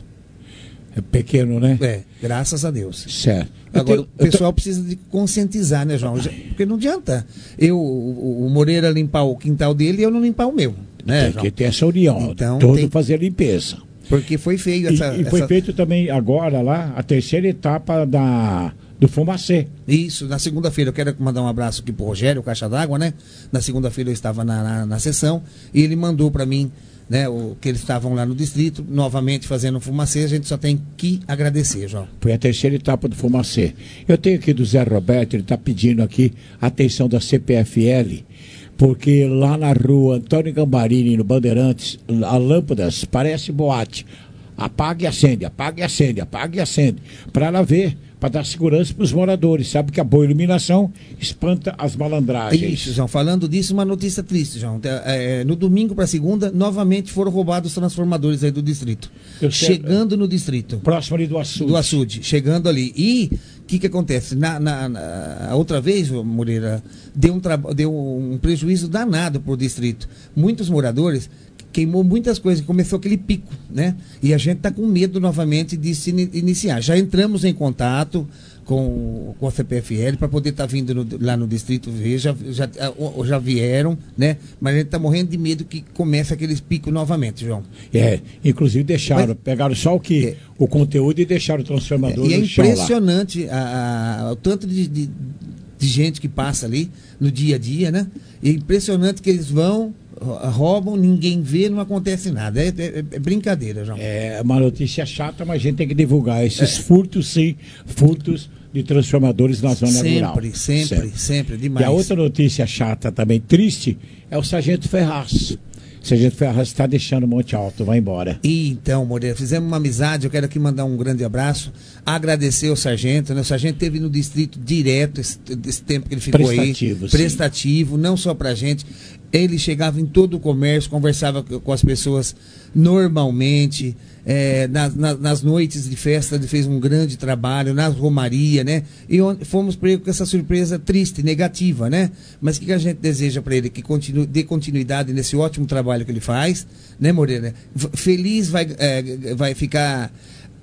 [SPEAKER 4] É pequeno, né?
[SPEAKER 16] É, graças a Deus.
[SPEAKER 4] Certo.
[SPEAKER 16] Agora,
[SPEAKER 4] tenho,
[SPEAKER 16] o pessoal
[SPEAKER 4] tô...
[SPEAKER 16] precisa de conscientizar, né, João? Porque não adianta eu, o, o Moreira limpar o quintal dele e eu não limpar o meu. Né,
[SPEAKER 4] tem
[SPEAKER 16] João?
[SPEAKER 4] que ter essa união,
[SPEAKER 16] então,
[SPEAKER 4] todo
[SPEAKER 16] tem...
[SPEAKER 4] fazer a limpeza.
[SPEAKER 16] Porque foi feio essa...
[SPEAKER 4] E, e foi
[SPEAKER 16] essa...
[SPEAKER 4] feito também agora lá, a terceira etapa da... do Fumacê.
[SPEAKER 16] Isso, na segunda-feira eu quero mandar um abraço aqui pro Rogério, Caixa d'Água, né? Na segunda-feira eu estava na, na, na sessão e ele mandou para mim, né, o, que eles estavam lá no distrito, novamente fazendo o Fumacê, a gente só tem que agradecer, João.
[SPEAKER 4] Foi a terceira etapa do Fumacê. Eu tenho aqui do Zé Roberto, ele está pedindo aqui a atenção da C P F L, porque lá na rua Antônio Gambarini, no Bandeirantes, a lâmpadas parece boate. Apaga e acende, apaga e acende, apaga e acende. Para ela ver, para dar segurança para os moradores. Sabe que a boa iluminação espanta as malandragens.
[SPEAKER 16] Isso, João. Falando disso, uma notícia triste, João. É, no domingo para segunda, novamente foram roubados os transformadores aí do distrito. Eu chegando sei, no distrito.
[SPEAKER 4] Próximo ali do açude.
[SPEAKER 16] Do açude, chegando ali. E o que, que acontece? Na, na, na a outra vez, Moreira, deu um, deu um prejuízo danado para o distrito. Muitos moradores queimou muitas coisas, começou aquele pico, né? E a gente está com medo novamente de se iniciar. Já entramos em contato com, com a C P F L para poder estar tá vindo no, lá no distrito ver, já, já, já vieram, né? Mas a gente está morrendo de medo que comece aqueles picos novamente, João.
[SPEAKER 4] É, inclusive deixaram, Mas, pegaram só o que é, o conteúdo e deixaram o transformador
[SPEAKER 16] é, e
[SPEAKER 4] no
[SPEAKER 16] é
[SPEAKER 4] chão lá.
[SPEAKER 16] Impressionante a, a, o tanto de, de, de gente que passa ali no dia a dia, né? E é impressionante que eles vão, roubam, ninguém vê, não acontece nada. É, é, é brincadeira, João.
[SPEAKER 4] É uma notícia chata, mas a gente tem que divulgar esses é. furtos, sim, furtos de transformadores na zona
[SPEAKER 16] sempre,
[SPEAKER 4] rural.
[SPEAKER 16] Sempre, sempre, sempre, demais.
[SPEAKER 4] E a outra notícia chata também, triste, é o Sargento Ferraz. O Sargento Ferraz está deixando o Monte Alto, vai embora.
[SPEAKER 16] E então, Moreira, fizemos uma amizade, eu quero aqui mandar um grande abraço, agradecer ao Sargento, né? O Sargento esteve no distrito direto esse, esse tempo que ele ficou
[SPEAKER 4] prestativo,
[SPEAKER 16] aí.
[SPEAKER 4] Sim.
[SPEAKER 16] Prestativo, não só pra gente. Ele chegava em todo o comércio, conversava com as pessoas normalmente, é, nas, nas, nas noites de festa ele fez um grande trabalho, nas romarias, né? E onde, fomos pegos com essa surpresa triste, negativa, né? Mas o que, que a gente deseja para ele? Que continue, dê continuidade nesse ótimo trabalho que ele faz, né, Moreira? Feliz vai, é, vai ficar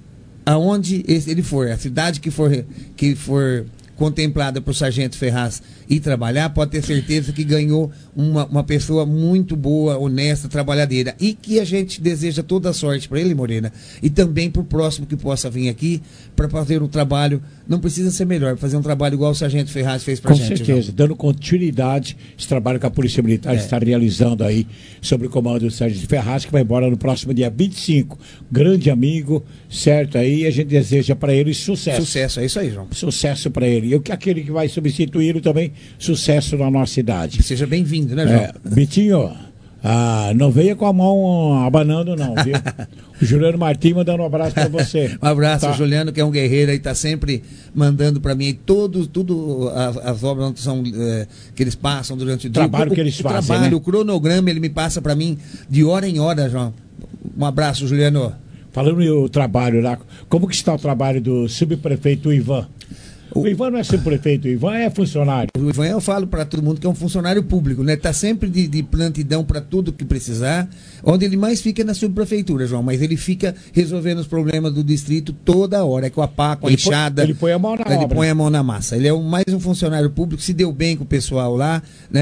[SPEAKER 16] aonde ele for, a cidade que for, que for contemplada por Sargento Ferraz e trabalhar, pode ter certeza que ganhou uma, uma pessoa muito boa, honesta, trabalhadeira. E que a gente deseja toda a sorte para ele, Morena, e também para o próximo que possa vir aqui para fazer um trabalho, não precisa ser melhor, fazer um trabalho igual o Sargento Ferraz fez para a gente.
[SPEAKER 4] Com certeza, João. Dando continuidade esse trabalho que a Polícia Militar é. está realizando aí, sob o comando do Sargento Ferraz, que vai embora no próximo dia vinte e cinco. Grande amigo, certo aí, a gente deseja para ele sucesso.
[SPEAKER 16] Sucesso, é isso aí, João.
[SPEAKER 4] Sucesso para ele. E o que aquele que vai substituí-lo também, sucesso na nossa cidade.
[SPEAKER 16] Seja bem-vindo, né, João?
[SPEAKER 4] É, Bitinho, ah, não venha com a mão abanando, não, viu? O Juliano Martins mandando um abraço para você.
[SPEAKER 16] Um abraço,
[SPEAKER 4] tá.
[SPEAKER 16] O Juliano, que é um guerreiro aí, tá sempre mandando para mim todo, tudo as, as obras são, é, que eles passam durante o dia.
[SPEAKER 4] Trabalho
[SPEAKER 16] o,
[SPEAKER 4] que eles
[SPEAKER 16] o
[SPEAKER 4] fazem,
[SPEAKER 16] trabalho,
[SPEAKER 4] né?
[SPEAKER 16] O cronograma, ele me passa para mim de hora em hora, João. Um abraço, Juliano.
[SPEAKER 4] Falando no trabalho lá, como que está o trabalho do subprefeito Ivan? O Ivan não é subprefeito, o Ivan é funcionário.
[SPEAKER 16] O Ivan, eu falo para todo mundo que é um funcionário público, né? Está sempre de, de plantidão para tudo que precisar. Onde ele mais fica é na subprefeitura, João, mas ele fica resolvendo os problemas do distrito toda hora, é com a pá, com a
[SPEAKER 4] ele
[SPEAKER 16] enxada.
[SPEAKER 4] Põe, ele põe a mão na
[SPEAKER 16] ele
[SPEAKER 4] obra.
[SPEAKER 16] põe a mão na massa. Ele é um, mais um funcionário público, se deu bem com o pessoal lá, né?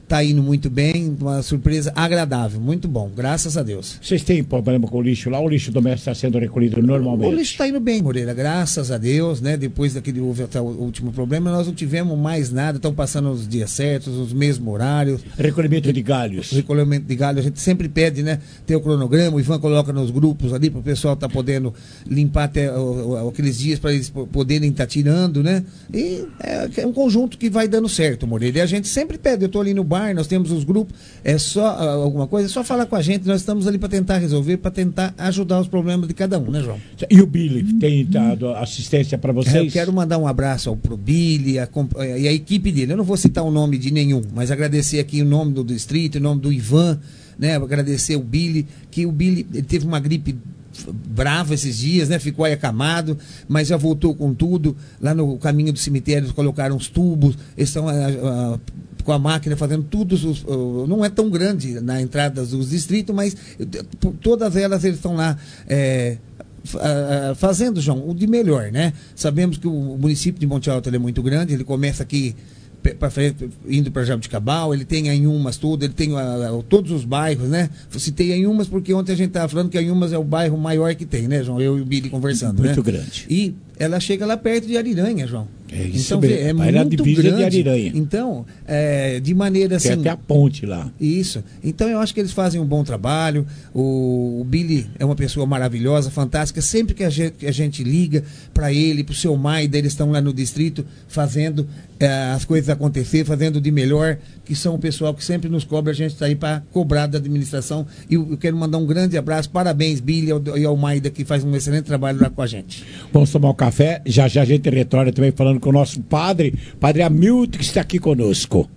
[SPEAKER 16] está indo muito bem, uma surpresa agradável, muito bom, graças a Deus.
[SPEAKER 4] Vocês têm problema com o lixo lá? O lixo doméstico está sendo recolhido normalmente?
[SPEAKER 16] O lixo está indo bem, Moreira, graças a Deus, né? Depois daquele houve até o último problema, nós não tivemos mais nada, estão passando os dias certos, os mesmos horários.
[SPEAKER 4] Recolhimento de galhos.
[SPEAKER 16] Recolhimento de galhos, a gente sempre pede, né? Ter o cronograma, o Ivan coloca nos grupos ali para o pessoal estar tá podendo limpar até o, o, aqueles dias para eles poderem estar tá tirando, né? E é, é um conjunto que vai dando certo, Moreira. E a gente sempre pede, eu estou ali no bar, nós temos os grupos, é só uh, alguma coisa, é só falar com a gente, nós estamos ali para tentar resolver, para tentar ajudar os problemas de cada um, né, João?
[SPEAKER 4] E o Billy tem dado assistência para vocês?
[SPEAKER 16] É, eu quero mandar um abraço ao pro Billy a, e a equipe dele. Eu não vou citar o nome de nenhum, mas agradecer aqui o nome do distrito, o nome do Ivan, né? Agradecer o Billy, que o Billy ele teve uma gripe brava esses dias, né? Ficou aí acamado, mas já voltou com tudo. Lá no caminho do cemitério eles colocaram os tubos, eles estão uh, uh, com a máquina fazendo tudo, os, uh, não é tão grande na entrada dos distritos, mas uh, todas elas eles estão lá é, uh, fazendo, João, o de melhor, né? Sabemos que o município de Monte Alto ele é muito grande, ele começa aqui pra frente, indo para Jabuticabal, ele tem Anhumas tudo, ele tem uh, todos os bairros, né? Citei Anhumas porque ontem a gente estava falando que Anhumas é o bairro maior que tem, né, João? Eu e o Billy conversando,
[SPEAKER 4] muito
[SPEAKER 16] né?
[SPEAKER 4] grande.
[SPEAKER 16] E ela chega lá perto de Ariranha, João.
[SPEAKER 4] É isso
[SPEAKER 16] então,
[SPEAKER 4] mesmo.
[SPEAKER 16] É
[SPEAKER 4] Vai
[SPEAKER 16] muito
[SPEAKER 4] na divisa
[SPEAKER 16] grande.
[SPEAKER 4] de Ariranha.
[SPEAKER 16] Então, é, de maneira assim...
[SPEAKER 4] Tem até a ponte lá.
[SPEAKER 16] Isso. Então, eu acho que eles fazem um bom trabalho. O, o Billy é uma pessoa maravilhosa, fantástica. Sempre que a gente, que a gente liga para ele, para o seu Maida, eles estão lá no distrito fazendo é, as coisas acontecer, fazendo de melhor, que são o pessoal que sempre nos cobra. A gente está aí para cobrar da administração. E eu, eu quero mandar um grande abraço. Parabéns, Billy, e ao Maida, que faz um excelente trabalho lá com a gente.
[SPEAKER 4] Vamos tomar um café. Já já a gente retorna também falando com o nosso padre, Padre Hamilton, que está aqui conosco.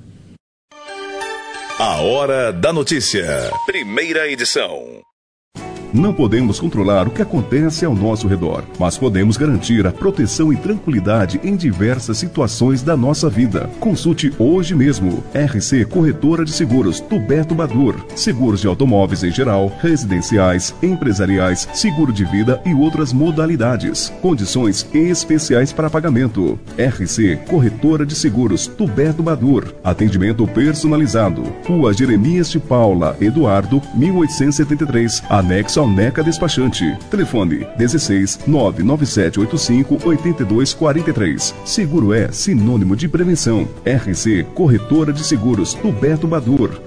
[SPEAKER 1] A Hora da Notícia, primeira edição.
[SPEAKER 24] Não podemos controlar o que acontece ao nosso redor, mas podemos garantir a proteção e tranquilidade em diversas situações da nossa vida. Consulte hoje mesmo. R C Corretora de Seguros, Tuberto Badur. Seguros de automóveis em geral, residenciais, empresariais, seguro de vida e outras modalidades. Condições especiais para pagamento. R C Corretora de Seguros, Tuberto Badur. Atendimento personalizado. Rua Jeremias de Paula, Eduardo, mil oitocentos e setenta e três, anexo ao Neca Despachante. Telefone dezesseis, nove nove sete oito cinco, oito dois quatro três. Seguro é sinônimo de prevenção. R C Corretora de Seguros, Tuberto Badur.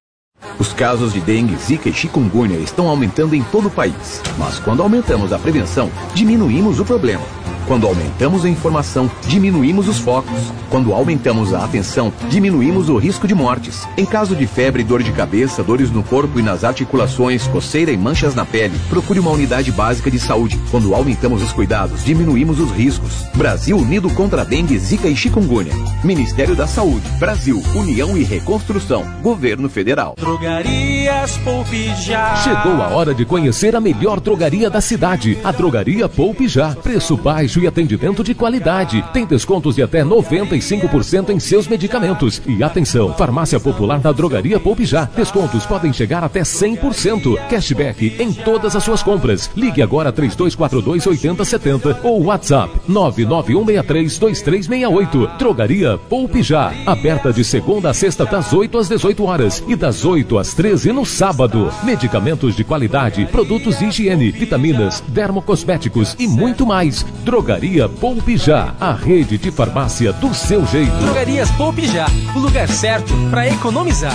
[SPEAKER 2] Os casos de dengue, zika e chikungunya estão aumentando em todo o país. Mas quando aumentamos a prevenção, diminuímos o problema. Quando aumentamos a informação, diminuímos os focos. Quando aumentamos a atenção, diminuímos o risco de mortes. Em caso de febre, dor de cabeça, dores no corpo e nas articulações, coceira e manchas na pele, procure uma unidade básica de saúde. Quando aumentamos os cuidados, diminuímos os riscos. Brasil unido contra a dengue, zika e chikungunya. Ministério da Saúde, Brasil, União e Reconstrução, Governo Federal.
[SPEAKER 20] Drogarias Poupe Já.
[SPEAKER 8] Chegou a hora de conhecer a melhor drogaria da cidade, a Drogaria Poupe Já. Preço baixo e atendimento de qualidade. Tem descontos de até noventa e cinco por cento em seus medicamentos. E atenção, Farmácia Popular da Drogaria Poupe Já. Descontos podem chegar até cem por cento. Cashback em todas as suas compras. Ligue agora três dois quatro dois, oito zero sete zero ou WhatsApp nove nove um seis três, dois três seis oito. Drogaria Poupe Já. Aberta de segunda a sexta das oito às dezoito horas e das oito às treze no sábado. Medicamentos de qualidade, produtos de higiene, vitaminas, dermocosméticos e muito mais. Drogaria Poupe Já, a rede de farmácia do seu jeito.
[SPEAKER 5] Drogarias Poupe Já, o lugar certo para economizar.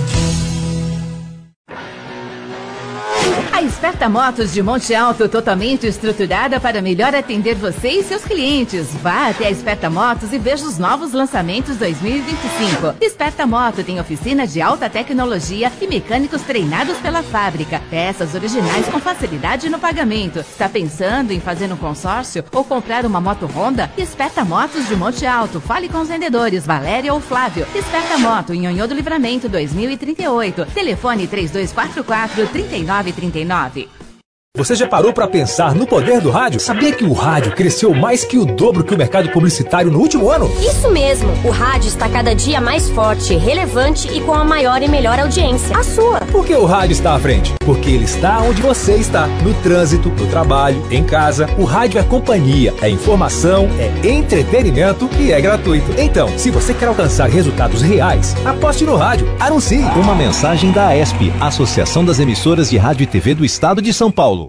[SPEAKER 9] A Esperta Motos de Monte Alto, totalmente estruturada para melhor atender você e seus clientes. Vá até a Esperta Motos e veja os novos lançamentos dois mil e vinte e cinco. Esperta Moto tem oficina de alta tecnologia e mecânicos treinados pela fábrica. Peças originais com facilidade no pagamento. Está pensando em fazer um consórcio ou comprar uma moto Honda? Esperta Motos de Monte Alto. Fale com os vendedores Valéria ou Flávio. Esperta Moto em Nhonhô do Livramento dois mil e trinta e oito. Telefone três dois quatro quatro, três nove três nove.
[SPEAKER 7] Você já parou para pensar no poder do rádio? Sabia que o rádio cresceu mais que o dobro que o mercado publicitário no último ano?
[SPEAKER 11] Isso mesmo, o rádio está cada dia mais forte, relevante e com a maior e melhor audiência, a sua.
[SPEAKER 7] Por que o rádio está à frente? Porque ele está onde você está, no trânsito, no trabalho, em casa. O rádio é companhia, é informação, é entretenimento e é gratuito. Então, se você quer alcançar resultados reais, aposte no rádio, anuncie.
[SPEAKER 12] Uma mensagem da A E S P, Associação das Emissoras de Rádio e T V do Estado de São Paulo.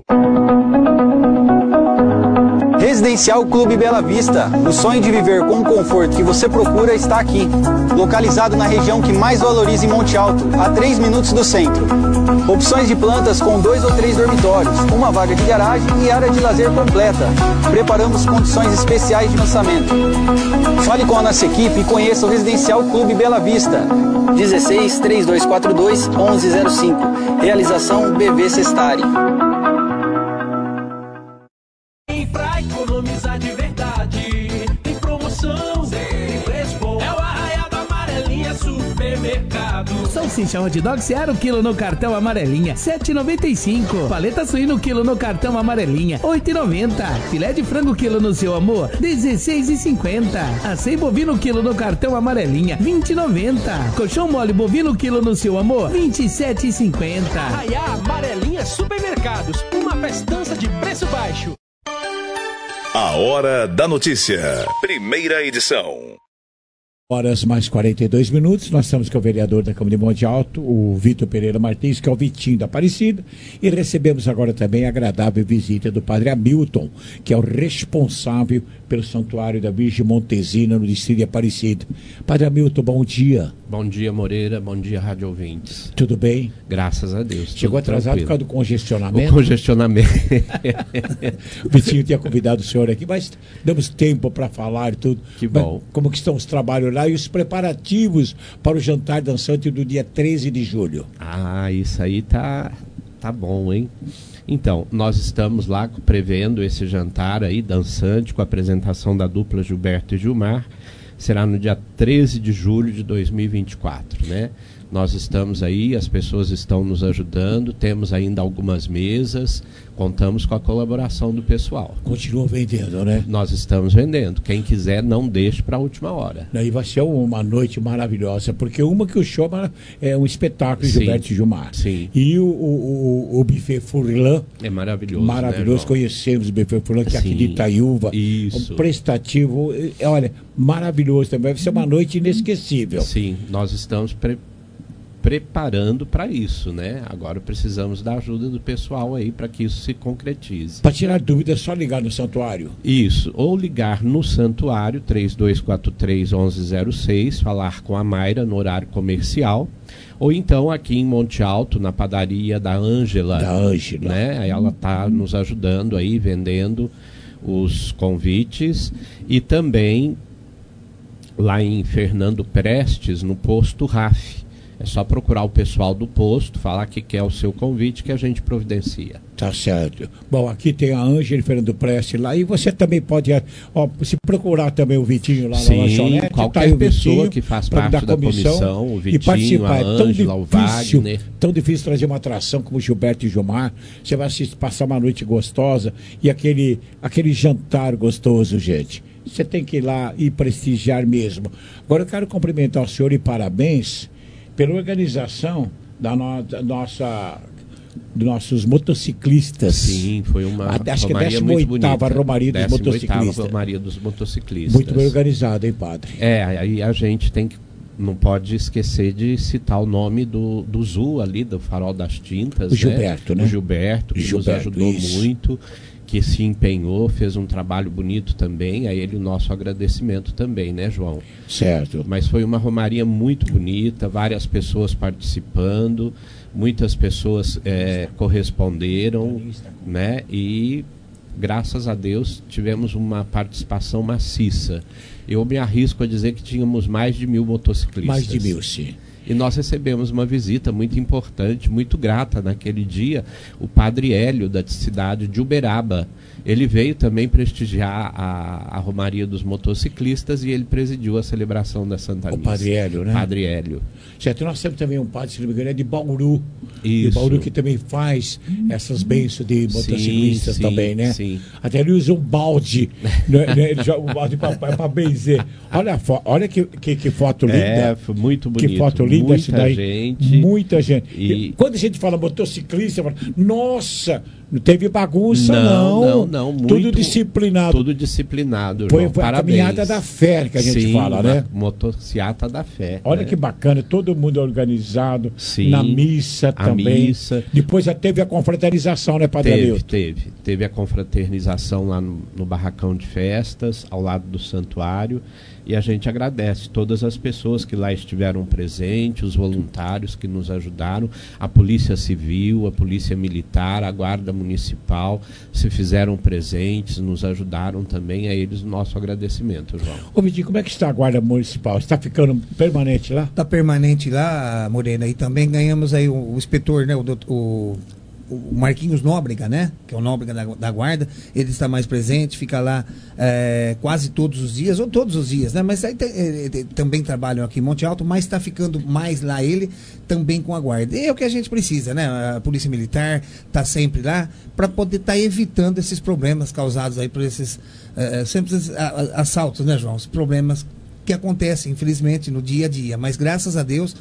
[SPEAKER 14] Residencial Clube Bela Vista. O sonho de viver com o conforto que você procura está aqui. Localizado na região que mais valoriza em Monte Alto, a três minutos do centro. Opções de plantas com dois ou três dormitórios, uma vaga de garagem e área de lazer completa. Preparamos condições especiais de lançamento. Fale com a nossa equipe e conheça o Residencial Clube Bela Vista. dezesseis, trinta e dois quarenta e dois, onze zero cinco. Realização B V Sestari.
[SPEAKER 20] Pra economizar de verdade, tem promoção, tem preço bom. É o Arraial da Amarelinha Supermercado.
[SPEAKER 21] Salsicha hot dog Seara o quilo no cartão Amarelinha, sete reais e noventa e cinco centavos. Paleta suíno quilo no cartão Amarelinha, oito reais e noventa centavos. Filé de frango quilo no seu amor, dezesseis reais e cinquenta centavos. Acém bovino quilo no cartão Amarelinha, vinte reais e noventa centavos. Colchão mole bovino quilo no seu amor, vinte e sete reais e cinquenta centavos.
[SPEAKER 5] Arraial Amarelinha Supermercados, uma festança de preço baixo.
[SPEAKER 1] A Hora da Notícia, primeira edição.
[SPEAKER 4] Horas mais quarenta e dois minutos, nós estamos com o vereador da Câmara de Monte Alto, o Vitor Pereira Martins, que é o Vitinho da Aparecida, e recebemos agora também a agradável visita do padre Hamilton, que é o responsável pelo Santuário da Virgem Montesina, no distrito de Aparecida. Padre Hamilton, bom dia.
[SPEAKER 22] Bom dia, Moreira, bom dia, rádio ouvintes.
[SPEAKER 4] Tudo bem?
[SPEAKER 22] Graças a Deus.
[SPEAKER 4] Chegou atrasado por causa do congestionamento?
[SPEAKER 22] O congestionamento.
[SPEAKER 4] O Vitinho tinha convidado o senhor aqui, mas damos tempo para falar e tudo.
[SPEAKER 22] Que bom.
[SPEAKER 4] Mas como que estão os trabalhos lá e os preparativos para o jantar dançante do dia treze de julho?
[SPEAKER 22] Ah, isso aí tá, tá bom, hein? Então, nós estamos lá prevendo esse jantar aí dançante com a apresentação da dupla Gilberto e Gilmar. Será no dia treze de julho de dois mil e vinte e quatro, né? Nós estamos aí, as pessoas estão nos ajudando, temos ainda algumas mesas, contamos com a colaboração do pessoal.
[SPEAKER 4] Continua vendendo, né?
[SPEAKER 22] Nós estamos vendendo. Quem quiser, não deixe para a última hora.
[SPEAKER 4] E vai ser uma noite maravilhosa, porque uma que o show é um espetáculo de Gilberto e Gilmar.
[SPEAKER 22] Sim.
[SPEAKER 4] E o, o, o, o buffet Furlan.
[SPEAKER 22] É maravilhoso.
[SPEAKER 4] Maravilhoso,
[SPEAKER 22] né,
[SPEAKER 4] conhecemos o buffet Furlan, que é aqui de Itaiúva.
[SPEAKER 22] Isso.
[SPEAKER 4] Um prestativo, olha, maravilhoso também. Vai ser uma noite inesquecível.
[SPEAKER 22] Sim, nós estamos pre preparando para isso, né? Agora precisamos da ajuda do pessoal aí para que isso se concretize.
[SPEAKER 4] Para tirar dúvidas, é só ligar no santuário?
[SPEAKER 22] Isso, ou ligar no santuário três dois quatro três, onze zero seis, falar com a Mayra no horário comercial, ou então aqui em Monte Alto, na padaria da Ângela.
[SPEAKER 4] Da Ângela.
[SPEAKER 22] Né? Ela está nos ajudando aí, vendendo os convites, e também lá em Fernando Prestes, no posto R A F. É só procurar o pessoal do posto, falar que quer o seu convite, que a gente providencia.
[SPEAKER 4] Tá certo. Bom, aqui tem a Ângela e Fernando Prestes lá, e você também pode, ó, se procurar também o Vitinho lá
[SPEAKER 22] Sim,
[SPEAKER 4] na lanchonete.
[SPEAKER 22] qualquer
[SPEAKER 4] tá
[SPEAKER 22] pessoa
[SPEAKER 4] Vitinho,
[SPEAKER 22] que faz parte da comissão, comissão o Vitinho,
[SPEAKER 4] e participar.
[SPEAKER 22] a Ângela, o Wagner.
[SPEAKER 4] Tão difícil trazer uma atração como Gilberto e Gilmar. Você vai assistir, passar uma noite gostosa e aquele, aquele jantar gostoso, gente. Você tem que ir lá e prestigiar mesmo. Agora eu quero cumprimentar o senhor e parabéns pela organização da, no, da nossa, dos nossos motociclistas.
[SPEAKER 22] Sim, foi uma
[SPEAKER 4] a, acho que
[SPEAKER 22] romaria
[SPEAKER 4] décima oitava Romaria dos Motociclistas.
[SPEAKER 22] Romaria dos Motociclistas.
[SPEAKER 4] Muito bem organizado, hein, padre?
[SPEAKER 22] É, aí a gente tem que, não pode esquecer de citar o nome do, do Zu ali, do Farol das Tintas.
[SPEAKER 4] O Gilberto, né?
[SPEAKER 22] O Gilberto, que Gilberto, nos ajudou isso. muito, que se empenhou, fez um trabalho bonito também, a ele o nosso agradecimento também, né, João?
[SPEAKER 4] Certo.
[SPEAKER 22] Mas foi uma romaria muito bonita, várias pessoas participando, muitas pessoas é, corresponderam, né, e graças a Deus tivemos uma participação maciça. Eu me arrisco a dizer que tínhamos mais de mil motociclistas.
[SPEAKER 4] Mais de mil, sim.
[SPEAKER 22] E nós recebemos uma visita muito importante, muito grata naquele dia, o padre Hélio, da cidade de Uberaba. Ele veio também prestigiar a, a Romaria dos Motociclistas e ele presidiu a celebração da Santa Missa.
[SPEAKER 4] O padre Hélio, né?
[SPEAKER 22] Padre Hélio.
[SPEAKER 4] Certo, nós temos também um padre, se não me engano, é de Bauru.
[SPEAKER 22] Isso.
[SPEAKER 4] De Bauru, que também faz essas bênçãos de motociclistas
[SPEAKER 22] sim,
[SPEAKER 4] também, né?
[SPEAKER 22] Sim.
[SPEAKER 4] Até ele usa um balde, né? Ele joga um balde para benzer. Olha, a fo olha que, que, que foto linda.
[SPEAKER 22] É, foi muito bonito.
[SPEAKER 4] Que foto linda
[SPEAKER 22] muita
[SPEAKER 4] essa daí.
[SPEAKER 22] Gente.
[SPEAKER 4] Muita gente.
[SPEAKER 22] E...
[SPEAKER 4] E quando a gente fala motociclista, fala, nossa, não teve bagunça, não.
[SPEAKER 22] Não, não, não. Muito,
[SPEAKER 4] tudo disciplinado.
[SPEAKER 22] Tudo disciplinado,
[SPEAKER 4] Foi,
[SPEAKER 22] João.
[SPEAKER 4] foi a caminhada da fé que a gente
[SPEAKER 22] Sim,
[SPEAKER 4] fala, né?
[SPEAKER 22] Motociata da fé.
[SPEAKER 4] Olha
[SPEAKER 22] né?
[SPEAKER 4] que bacana, todo mundo organizado.
[SPEAKER 22] Sim,
[SPEAKER 4] na missa
[SPEAKER 22] a
[SPEAKER 4] também.
[SPEAKER 22] Missa.
[SPEAKER 4] Depois já teve a confraternização, né, Padre
[SPEAKER 22] Teve,
[SPEAKER 4] Hamilton?
[SPEAKER 22] teve. Teve a confraternização lá no, no barracão de festas, ao lado do santuário. E a gente agradece todas as pessoas que lá estiveram presentes, os voluntários que nos ajudaram, a Polícia Civil, a Polícia Militar, a Guarda Municipal, se fizeram presentes, nos ajudaram também, a eles o nosso agradecimento, João.
[SPEAKER 4] Ô, Vidinho, como é que está a Guarda Municipal? Está ficando permanente lá?
[SPEAKER 16] Está permanente lá, Morena, e também ganhamos aí o, o inspetor, né, o, o, o Marquinhos Nóbrega, né, que é o Nóbrega da, da Guarda, ele está mais presente, fica lá é, quase todos os dias, ou todos os dias, né, mas aí tem, é, é, também trabalham aqui em Monte Alto, mas está ficando mais lá ele, também com a Guarda. E é o que a gente precisa, né, a Polícia Militar está sempre lá, para poder estar tá evitando esses problemas causados aí por esses, é, sempre esses assaltos, né, João, os problemas que acontecem, infelizmente, no dia a dia, mas graças a Deus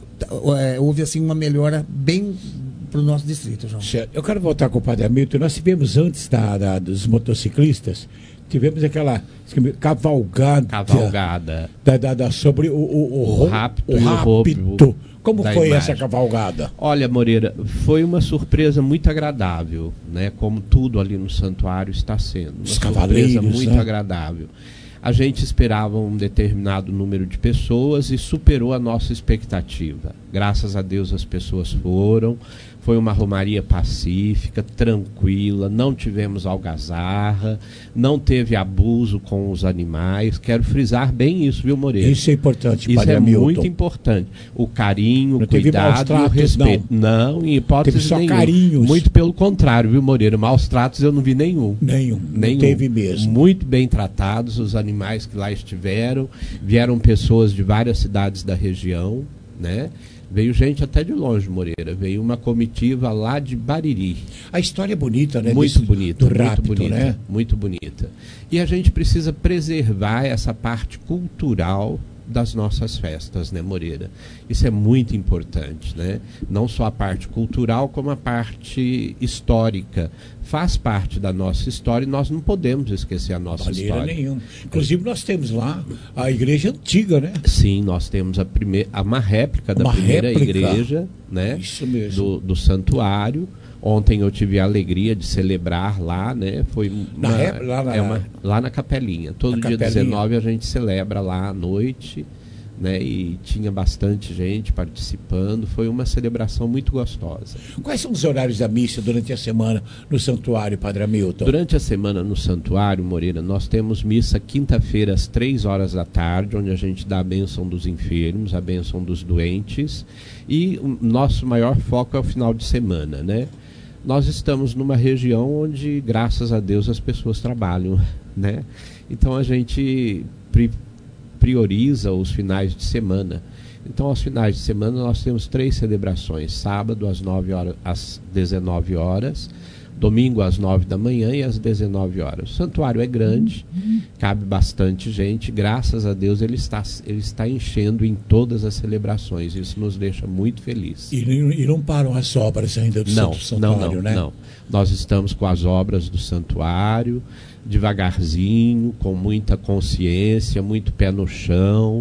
[SPEAKER 16] é, houve assim uma melhora bem para o nosso distrito, João.
[SPEAKER 4] Certo. Eu quero voltar com o Padre Hamilton. Nós tivemos antes da, da, dos motociclistas, tivemos aquela cavalgada,
[SPEAKER 22] cavalgada.
[SPEAKER 4] Da, da, da, sobre o, o, o,
[SPEAKER 22] o rapto.
[SPEAKER 4] O rapto. Como foi
[SPEAKER 22] imagem.
[SPEAKER 4] essa cavalgada?
[SPEAKER 22] Olha, Moreira, foi uma surpresa muito agradável, né? Como tudo ali no santuário está sendo. Uma
[SPEAKER 4] Os
[SPEAKER 22] surpresa muito
[SPEAKER 4] né?
[SPEAKER 22] agradável. A gente esperava um determinado número de pessoas e superou a nossa expectativa. Graças a Deus as pessoas foram. Foi uma romaria pacífica, tranquila, não tivemos algazarra, não teve abuso com os animais. Quero frisar bem isso, viu, Moreira?
[SPEAKER 4] Isso é importante,
[SPEAKER 22] Isso
[SPEAKER 4] Padre
[SPEAKER 22] é
[SPEAKER 4] Hamilton.
[SPEAKER 22] muito importante. O carinho,
[SPEAKER 4] não
[SPEAKER 22] o cuidado e o respeito. Não, não em hipótese
[SPEAKER 4] teve só
[SPEAKER 22] nenhuma.
[SPEAKER 4] Carinhos.
[SPEAKER 22] Muito pelo contrário, viu, Moreira? Maus tratos eu não vi nenhum.
[SPEAKER 4] Nenhum,
[SPEAKER 22] nenhum.
[SPEAKER 4] Não teve mesmo.
[SPEAKER 22] Muito bem tratados os animais que lá estiveram. Vieram pessoas de várias cidades da região, né? Veio gente até de longe, Moreira. Veio uma comitiva lá de Bariri.
[SPEAKER 4] A história é bonita, né?
[SPEAKER 22] Muito
[SPEAKER 4] Desse,
[SPEAKER 22] bonita,
[SPEAKER 4] do
[SPEAKER 22] muito
[SPEAKER 4] rapto,
[SPEAKER 22] bonita,
[SPEAKER 4] né?
[SPEAKER 22] Muito bonita. E a gente precisa preservar essa parte cultural das nossas festas, né, Moreira? Isso é muito importante, né? Não só a parte cultural, como a parte histórica. Faz parte da nossa história e nós não podemos esquecer a nossa
[SPEAKER 4] Maneira
[SPEAKER 22] história.
[SPEAKER 4] nenhuma. Inclusive nós temos lá a igreja antiga, né?
[SPEAKER 22] Sim, nós temos a primeira, uma réplica da
[SPEAKER 4] uma
[SPEAKER 22] primeira
[SPEAKER 4] réplica.
[SPEAKER 22] igreja, né?
[SPEAKER 4] Isso mesmo.
[SPEAKER 22] Do, do santuário. Ontem eu tive a alegria de celebrar lá, né? Foi uma,
[SPEAKER 4] na ré, lá, na,
[SPEAKER 22] é uma, lá na Capelinha. Todo
[SPEAKER 4] na
[SPEAKER 22] dia
[SPEAKER 4] Capelinha.
[SPEAKER 22] dezenove a gente celebra lá à noite, né? E tinha bastante gente participando. Foi uma celebração muito gostosa.
[SPEAKER 4] Quais são os horários da missa durante a semana no santuário, Padre Hamilton?
[SPEAKER 22] Durante a semana no santuário, Moreira, nós temos missa quinta-feira às três horas da tarde, onde a gente dá a bênção dos enfermos, a bênção dos doentes. E o nosso maior foco é o final de semana, né? Nós estamos numa região onde, graças a Deus, as pessoas trabalham, né? Então a gente pri prioriza os finais de semana. Então, aos finais de semana, nós temos três celebrações. Sábado, às, nove horas, às dezenove horas. Domingo, às nove da manhã e às dezenove horas. O santuário é grande, cabe bastante gente. Graças a Deus, ele está, ele está enchendo em todas as celebrações. Isso nos deixa muito felizes.
[SPEAKER 4] E, e não param as obras ainda do
[SPEAKER 22] não,
[SPEAKER 4] Santo Santuário,
[SPEAKER 22] não, não,
[SPEAKER 4] né?
[SPEAKER 22] Não, nós estamos com as obras do santuário, devagarzinho, com muita consciência, muito pé no chão,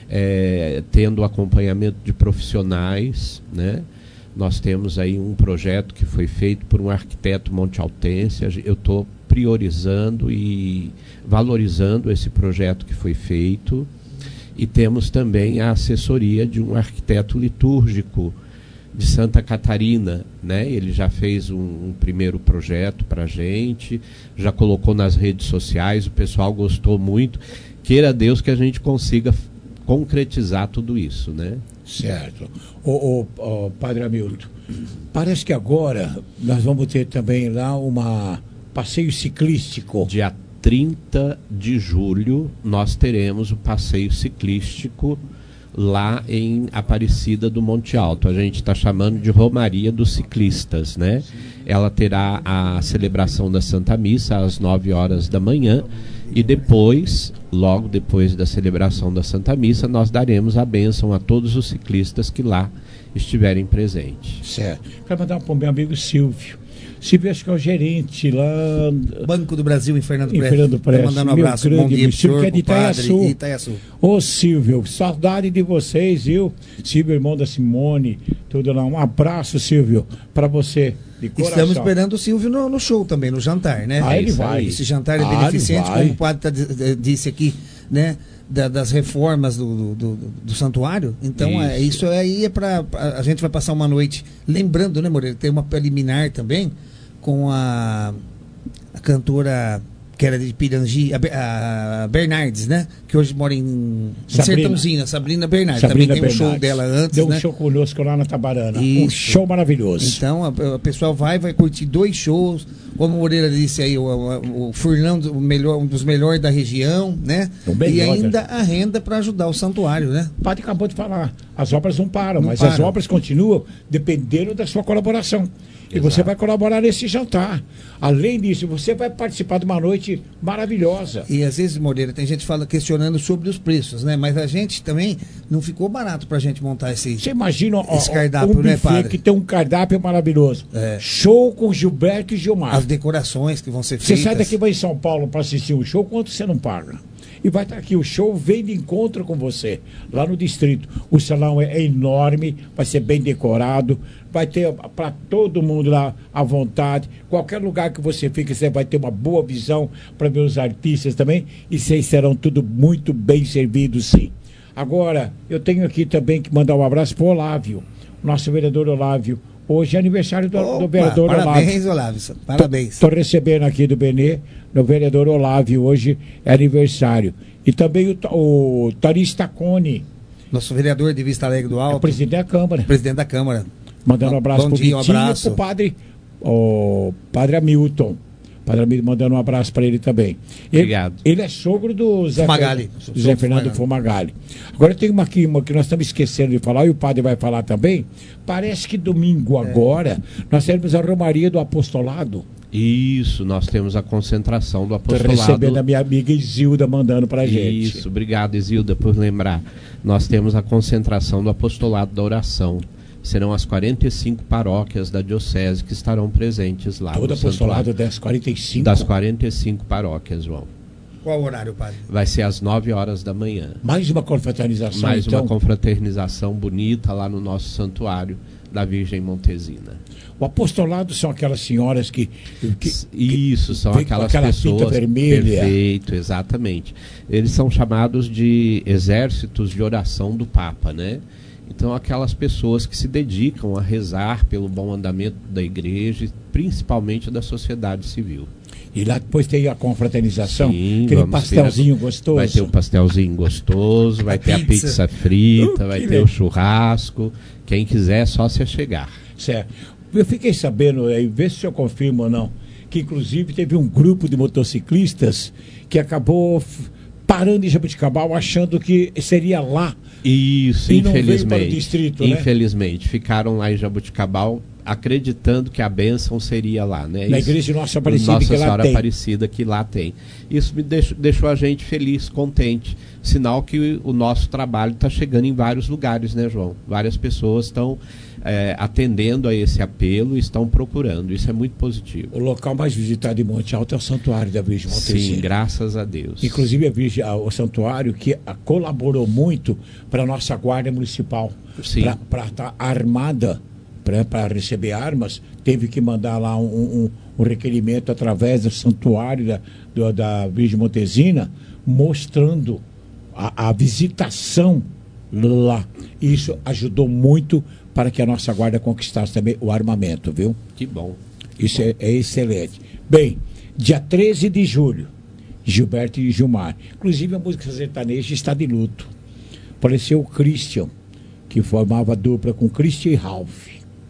[SPEAKER 22] é, tendo acompanhamento de profissionais, né? Nós temos aí um projeto que foi feito por um arquiteto montealtense. Eu estou priorizando e valorizando esse projeto que foi feito. E temos também a assessoria de um arquiteto litúrgico de Santa Catarina, né? Ele já fez um, um primeiro projeto para a gente, já colocou nas redes sociais, o pessoal gostou muito. Queira Deus que a gente consiga concretizar tudo isso, né?
[SPEAKER 4] Certo. O, o, o Padre Hamilton, parece que agora nós vamos ter também lá uma passeio ciclístico.
[SPEAKER 22] Dia trinta de julho nós teremos o passeio ciclístico lá em Aparecida do Monte Alto. A gente está chamando de Romaria dos Ciclistas, né? Ela terá a celebração da Santa Missa às nove horas da manhã e depois, logo depois da celebração da Santa Missa, nós daremos a bênção a todos os ciclistas que lá estiverem presentes.
[SPEAKER 4] Certo. Quero mandar para o meu amigo Silvio. Silvio, acho que é o gerente lá...
[SPEAKER 16] Banco do Brasil em Fernando
[SPEAKER 4] em
[SPEAKER 16] Prestes.
[SPEAKER 4] Fernando Prestes.
[SPEAKER 16] Mandando um abraço, bom dia,
[SPEAKER 4] Silvio, que é de Itaiaçu.
[SPEAKER 16] Itaiaçu.
[SPEAKER 4] Ô Silvio, saudade de vocês, viu? Silvio, irmão da Simone, tudo lá. Um abraço, Silvio, para você, de coração.
[SPEAKER 16] Estamos esperando o Silvio no, no show também, no jantar, né?
[SPEAKER 4] Ah, ele vai.
[SPEAKER 16] Esse jantar é
[SPEAKER 4] ah,
[SPEAKER 16] beneficente, como o padre tá, disse aqui, né? Da, das reformas do, do, do, do santuário. Então, isso, é, isso aí é para... A gente vai passar uma noite, lembrando, né, Moreira? Tem uma preliminar também, com a, a cantora que era de Pirangi, a, a Bernardes, né? Que hoje mora em, em Sertãozinho, Sabrina Bernardes.
[SPEAKER 4] Sabrina
[SPEAKER 16] Também tem
[SPEAKER 4] Bernardes.
[SPEAKER 16] um show dela antes,
[SPEAKER 4] Deu um
[SPEAKER 16] né?
[SPEAKER 4] show conosco lá na Tabarana.
[SPEAKER 16] Isso.
[SPEAKER 4] Um show maravilhoso.
[SPEAKER 16] Então, a, a pessoal vai, vai curtir dois shows. Como o Moreira disse aí, o, o, o Furlão, o melhor, um dos melhores da região, né?
[SPEAKER 4] Melhor,
[SPEAKER 16] e ainda
[SPEAKER 4] né?
[SPEAKER 16] a renda para ajudar o santuário, né?
[SPEAKER 4] O padre acabou de falar, as obras não param,
[SPEAKER 16] Não
[SPEAKER 4] mas
[SPEAKER 16] param.
[SPEAKER 4] as obras continuam dependendo da sua colaboração. E
[SPEAKER 22] Exato.
[SPEAKER 4] você vai colaborar nesse jantar. Além disso, você vai participar de uma noite maravilhosa.
[SPEAKER 16] E às vezes, Moreira, tem gente fala, questionando sobre os preços, né? Mas a gente também não ficou barato pra gente montar esse,
[SPEAKER 4] Você imagina ó,
[SPEAKER 16] esse cardápio,
[SPEAKER 4] um
[SPEAKER 16] né,
[SPEAKER 4] buffet
[SPEAKER 16] padre?
[SPEAKER 4] que tem um cardápio maravilhoso.
[SPEAKER 16] É.
[SPEAKER 4] Show com Gilberto e Gilmar.
[SPEAKER 16] As decorações que vão ser
[SPEAKER 4] Você
[SPEAKER 16] feitas.
[SPEAKER 4] sai daqui, vai em São Paulo para assistir um show, quanto você não paga? E vai estar aqui, o show vem de encontro com você, lá no distrito. O salão é enorme, vai ser bem decorado, vai ter para todo mundo lá à vontade. Qualquer lugar que você fique, você vai ter uma boa visão para ver os artistas também, e vocês serão tudo muito bem servidos, sim. Agora, eu tenho aqui também que mandar um abraço para o Olávio, nosso vereador Olávio. Hoje é aniversário do,
[SPEAKER 16] Opa,
[SPEAKER 4] do vereador
[SPEAKER 16] parabéns,
[SPEAKER 4] Olávio.
[SPEAKER 16] Olávio. Parabéns.
[SPEAKER 4] Estou recebendo aqui do Benê, do vereador Olávio, hoje é aniversário. E também o, o Tari Staconi.
[SPEAKER 16] Nosso vereador de Vista Alegre do Alto.
[SPEAKER 4] É o presidente da Câmara.
[SPEAKER 16] Presidente da Câmara.
[SPEAKER 4] Mandando um abraço
[SPEAKER 16] Bom
[SPEAKER 4] pro
[SPEAKER 16] dia, um
[SPEAKER 4] Vitinho
[SPEAKER 16] abraço.
[SPEAKER 4] e pro padre, o padre Hamilton. Padre Hamilton mandando um abraço para ele também. Ele,
[SPEAKER 22] Obrigado.
[SPEAKER 4] Ele é sogro do Zé,
[SPEAKER 16] Fumagalli.
[SPEAKER 4] Fer... Zé Fernando Fumagalli. Agora tem uma aqui, uma que nós estamos esquecendo de falar, e o padre vai falar também. Parece que domingo
[SPEAKER 16] É.
[SPEAKER 4] agora nós temos a Romaria do Apostolado.
[SPEAKER 22] Isso, nós temos a concentração do
[SPEAKER 4] Estou
[SPEAKER 22] apostolado.
[SPEAKER 4] recebendo a minha amiga Isilda mandando para a gente.
[SPEAKER 22] Isso, obrigado, Isilda, por lembrar. Nós temos a concentração do apostolado da oração. Serão as quarenta e cinco paróquias da Diocese que estarão presentes lá.
[SPEAKER 4] Todo
[SPEAKER 22] no
[SPEAKER 4] apostolado
[SPEAKER 22] santuário.
[SPEAKER 4] das quarenta e cinco?
[SPEAKER 22] Das quarenta e cinco paróquias, João.
[SPEAKER 16] Qual o horário, padre?
[SPEAKER 22] Vai ser às nove horas da manhã.
[SPEAKER 4] Mais uma confraternização,
[SPEAKER 22] Mais
[SPEAKER 4] então?
[SPEAKER 22] uma confraternização bonita lá no nosso santuário da Virgem Montesina.
[SPEAKER 4] O apostolado são aquelas senhoras que... que
[SPEAKER 22] Isso, são
[SPEAKER 4] vem
[SPEAKER 22] aquelas
[SPEAKER 4] com aquela
[SPEAKER 22] pessoas...
[SPEAKER 4] fita vermelha.
[SPEAKER 22] Perfeito, exatamente. Eles são chamados de exércitos de oração do Papa, né? Então, aquelas pessoas que se dedicam a rezar pelo bom andamento da igreja, e principalmente da sociedade civil.
[SPEAKER 4] E lá depois tem a confraternização,
[SPEAKER 22] Sim,
[SPEAKER 4] aquele
[SPEAKER 22] vamos
[SPEAKER 4] pastelzinho
[SPEAKER 22] ter a-
[SPEAKER 4] gostoso.
[SPEAKER 22] Vai ter o pastelzinho gostoso, vai ter a
[SPEAKER 4] pizza.
[SPEAKER 22] pizza frita,
[SPEAKER 4] Uh,
[SPEAKER 22] vai
[SPEAKER 4] que
[SPEAKER 22] ter
[SPEAKER 4] legal.
[SPEAKER 22] o churrasco. Quem quiser, é só se chegar.
[SPEAKER 4] Certo. Eu fiquei sabendo, aí, vê se o senhor confirma ou não, que inclusive teve um grupo de motociclistas que acabou f- parando em Jabuticabal achando que seria lá.
[SPEAKER 22] Isso,
[SPEAKER 4] E não veio
[SPEAKER 22] infelizmente.
[SPEAKER 4] para o distrito, né?
[SPEAKER 22] Infelizmente. Ficaram lá em Jabuticabal acreditando que a bênção seria lá, né?
[SPEAKER 4] Na
[SPEAKER 22] Isso-
[SPEAKER 4] igreja de Nossa Aparecida,
[SPEAKER 22] Nossa
[SPEAKER 4] que lá
[SPEAKER 22] Senhora
[SPEAKER 4] tem.
[SPEAKER 22] Aparecida, que lá tem. Isso me deixou, deixou a gente feliz, contente. Sinal que o nosso trabalho está chegando em vários lugares, né, João? Várias pessoas estão é, atendendo a esse apelo e estão procurando. Isso é muito positivo.
[SPEAKER 4] O local mais visitado em Monte Alto é o Santuário da Virgem Montesina.
[SPEAKER 22] Sim, graças a Deus.
[SPEAKER 4] Inclusive a Virgem, a- o santuário que a, colaborou muito para a nossa guarda municipal.
[SPEAKER 22] Sim.
[SPEAKER 4] Para estar armada, para receber armas, teve que mandar lá um, um, um requerimento através do santuário da, do- da Virgem Montesina, mostrando a, a visitação lá. Isso ajudou muito para que a nossa guarda conquistasse também o armamento, viu?
[SPEAKER 22] Que bom.
[SPEAKER 4] Isso é, é excelente. Bem, dia treze de julho, Gilberto e Gilmar. Inclusive a música sertaneja está de luto. Faleceu o Christian, que formava dupla com Christy Ralph.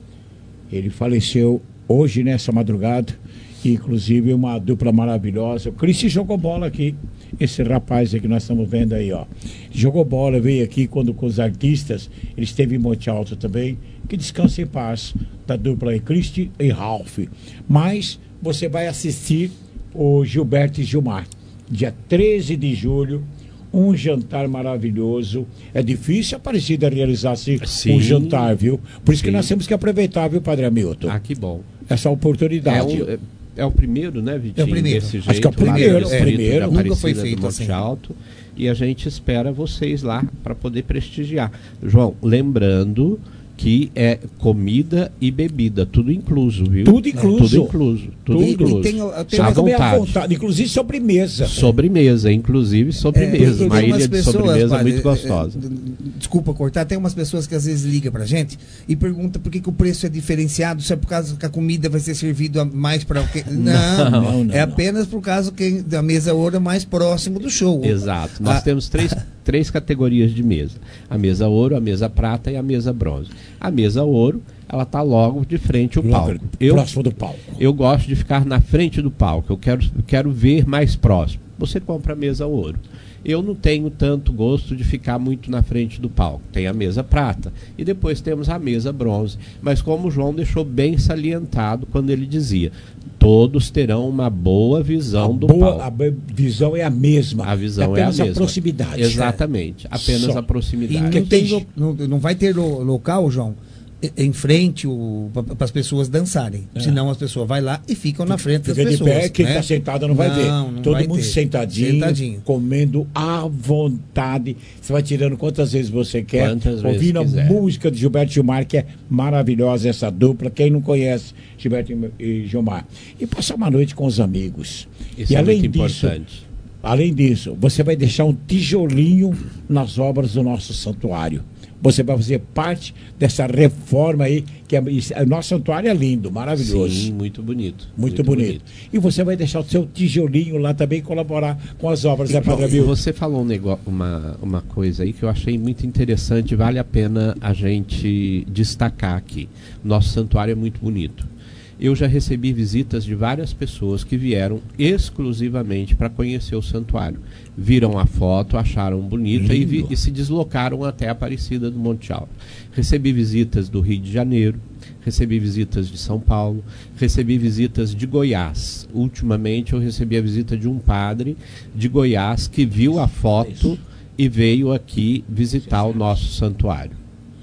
[SPEAKER 4] Ele faleceu hoje, nessa madrugada, inclusive uma dupla maravilhosa. O Christy jogou bola aqui, esse rapaz aí que nós estamos vendo aí, ó. Jogou bola, veio aqui quando com os artistas, ele esteve em Monte Alto também. Que descanse em paz da dupla aí, Christy e Ralph. Mas você vai assistir o Gilberto e Gilmar, dia treze de julho, um jantar maravilhoso. É difícil a Aparecida realizar-se um jantar, viu? Por isso Sim. que nós temos que aproveitar, viu, Padre Hamilton?
[SPEAKER 22] Ah, que bom.
[SPEAKER 4] Essa oportunidade.
[SPEAKER 22] É o, é, é o primeiro, né, Vitinho?
[SPEAKER 16] É o primeiro.
[SPEAKER 22] Desse jeito,
[SPEAKER 4] Acho que é o primeiro. É, primeiro.
[SPEAKER 22] Nunca foi feito do Monte assim. Alto. E a gente espera vocês lá para poder prestigiar. João, lembrando que é comida e bebida, tudo incluso, viu?
[SPEAKER 4] Tudo incluso.
[SPEAKER 22] Tudo incluso. Tudo
[SPEAKER 4] e,
[SPEAKER 22] incluso.
[SPEAKER 4] E tem, tem à vontade. vontade. Inclusive sobremesa.
[SPEAKER 22] Sobremesa, inclusive sobremesa. É, uma ilha de sobremesa padre, muito gostosa.
[SPEAKER 16] É, desculpa cortar, tem umas pessoas que às vezes ligam pra gente e perguntam por que, que o preço é diferenciado, se é por causa que a comida vai ser servida mais para o quê? Não, não, não, não, é apenas por causa que da mesa ouro é mais próximo do show.
[SPEAKER 22] Exato. Nós ah, temos três... três categorias de mesa: a mesa ouro, a mesa prata e a mesa bronze. A mesa ouro, ela está logo de frente ao palco. Eu,
[SPEAKER 4] próximo do palco.
[SPEAKER 22] Eu gosto de ficar na frente do palco, eu quero, quero ver mais próximo. Você compra a mesa ouro. Eu não tenho tanto gosto de ficar muito na frente do palco. Tem a mesa prata e depois temos a mesa bronze. Mas como o João deixou bem salientado quando ele dizia, todos terão uma boa visão
[SPEAKER 4] a
[SPEAKER 22] do
[SPEAKER 4] boa,
[SPEAKER 22] palco.
[SPEAKER 4] A visão é a mesma.
[SPEAKER 22] A visão é, é a mesma.
[SPEAKER 4] a proximidade.
[SPEAKER 22] Exatamente, apenas
[SPEAKER 4] Só.
[SPEAKER 22] a proximidade.
[SPEAKER 16] E não, tem, não, não vai ter lo, local, João, em frente para as pessoas dançarem. É. Senão as pessoas vão lá e ficam na frente das
[SPEAKER 4] Fica
[SPEAKER 16] pessoas.
[SPEAKER 4] De pé, quem está
[SPEAKER 16] né?
[SPEAKER 4] sentado não vai
[SPEAKER 16] não,
[SPEAKER 4] ver.
[SPEAKER 16] Não
[SPEAKER 4] Todo
[SPEAKER 16] vai
[SPEAKER 4] mundo
[SPEAKER 16] ter.
[SPEAKER 4] sentadinho, sentadinho, comendo à vontade. Você vai tirando quantas vezes você quer.
[SPEAKER 22] Quantas
[SPEAKER 4] ouvindo
[SPEAKER 22] vezes
[SPEAKER 4] a
[SPEAKER 22] quiser.
[SPEAKER 4] música de Gilberto Gilmar, que é maravilhosa essa dupla. Quem não conhece Gilberto e Gilmar. E passar uma noite com os amigos.
[SPEAKER 22] Isso
[SPEAKER 4] e
[SPEAKER 22] é
[SPEAKER 4] além
[SPEAKER 22] muito
[SPEAKER 4] disso,
[SPEAKER 22] importante.
[SPEAKER 4] Além disso, você vai deixar um tijolinho nas obras do nosso santuário. Você vai fazer parte dessa reforma aí, que é, o nosso santuário é lindo, maravilhoso.
[SPEAKER 22] Sim, muito bonito.
[SPEAKER 4] Muito, muito bonito. bonito. E você vai deixar o seu tijolinho lá também colaborar com as obras, né, Padre Hamilton?
[SPEAKER 22] Você falou um negócio, uma, uma coisa aí que eu achei muito interessante, vale a pena a gente destacar aqui. Nosso santuário é muito bonito. Eu já recebi visitas de várias pessoas que vieram exclusivamente para conhecer o santuário. Viram a foto, acharam bonita e, vi, e se deslocaram até a Aparecida do Monte Alto. Recebi visitas do Rio de Janeiro, recebi visitas de São Paulo, recebi visitas de Goiás. Ultimamente eu recebi a visita de um padre de Goiás que viu a foto e veio aqui visitar o nosso santuário.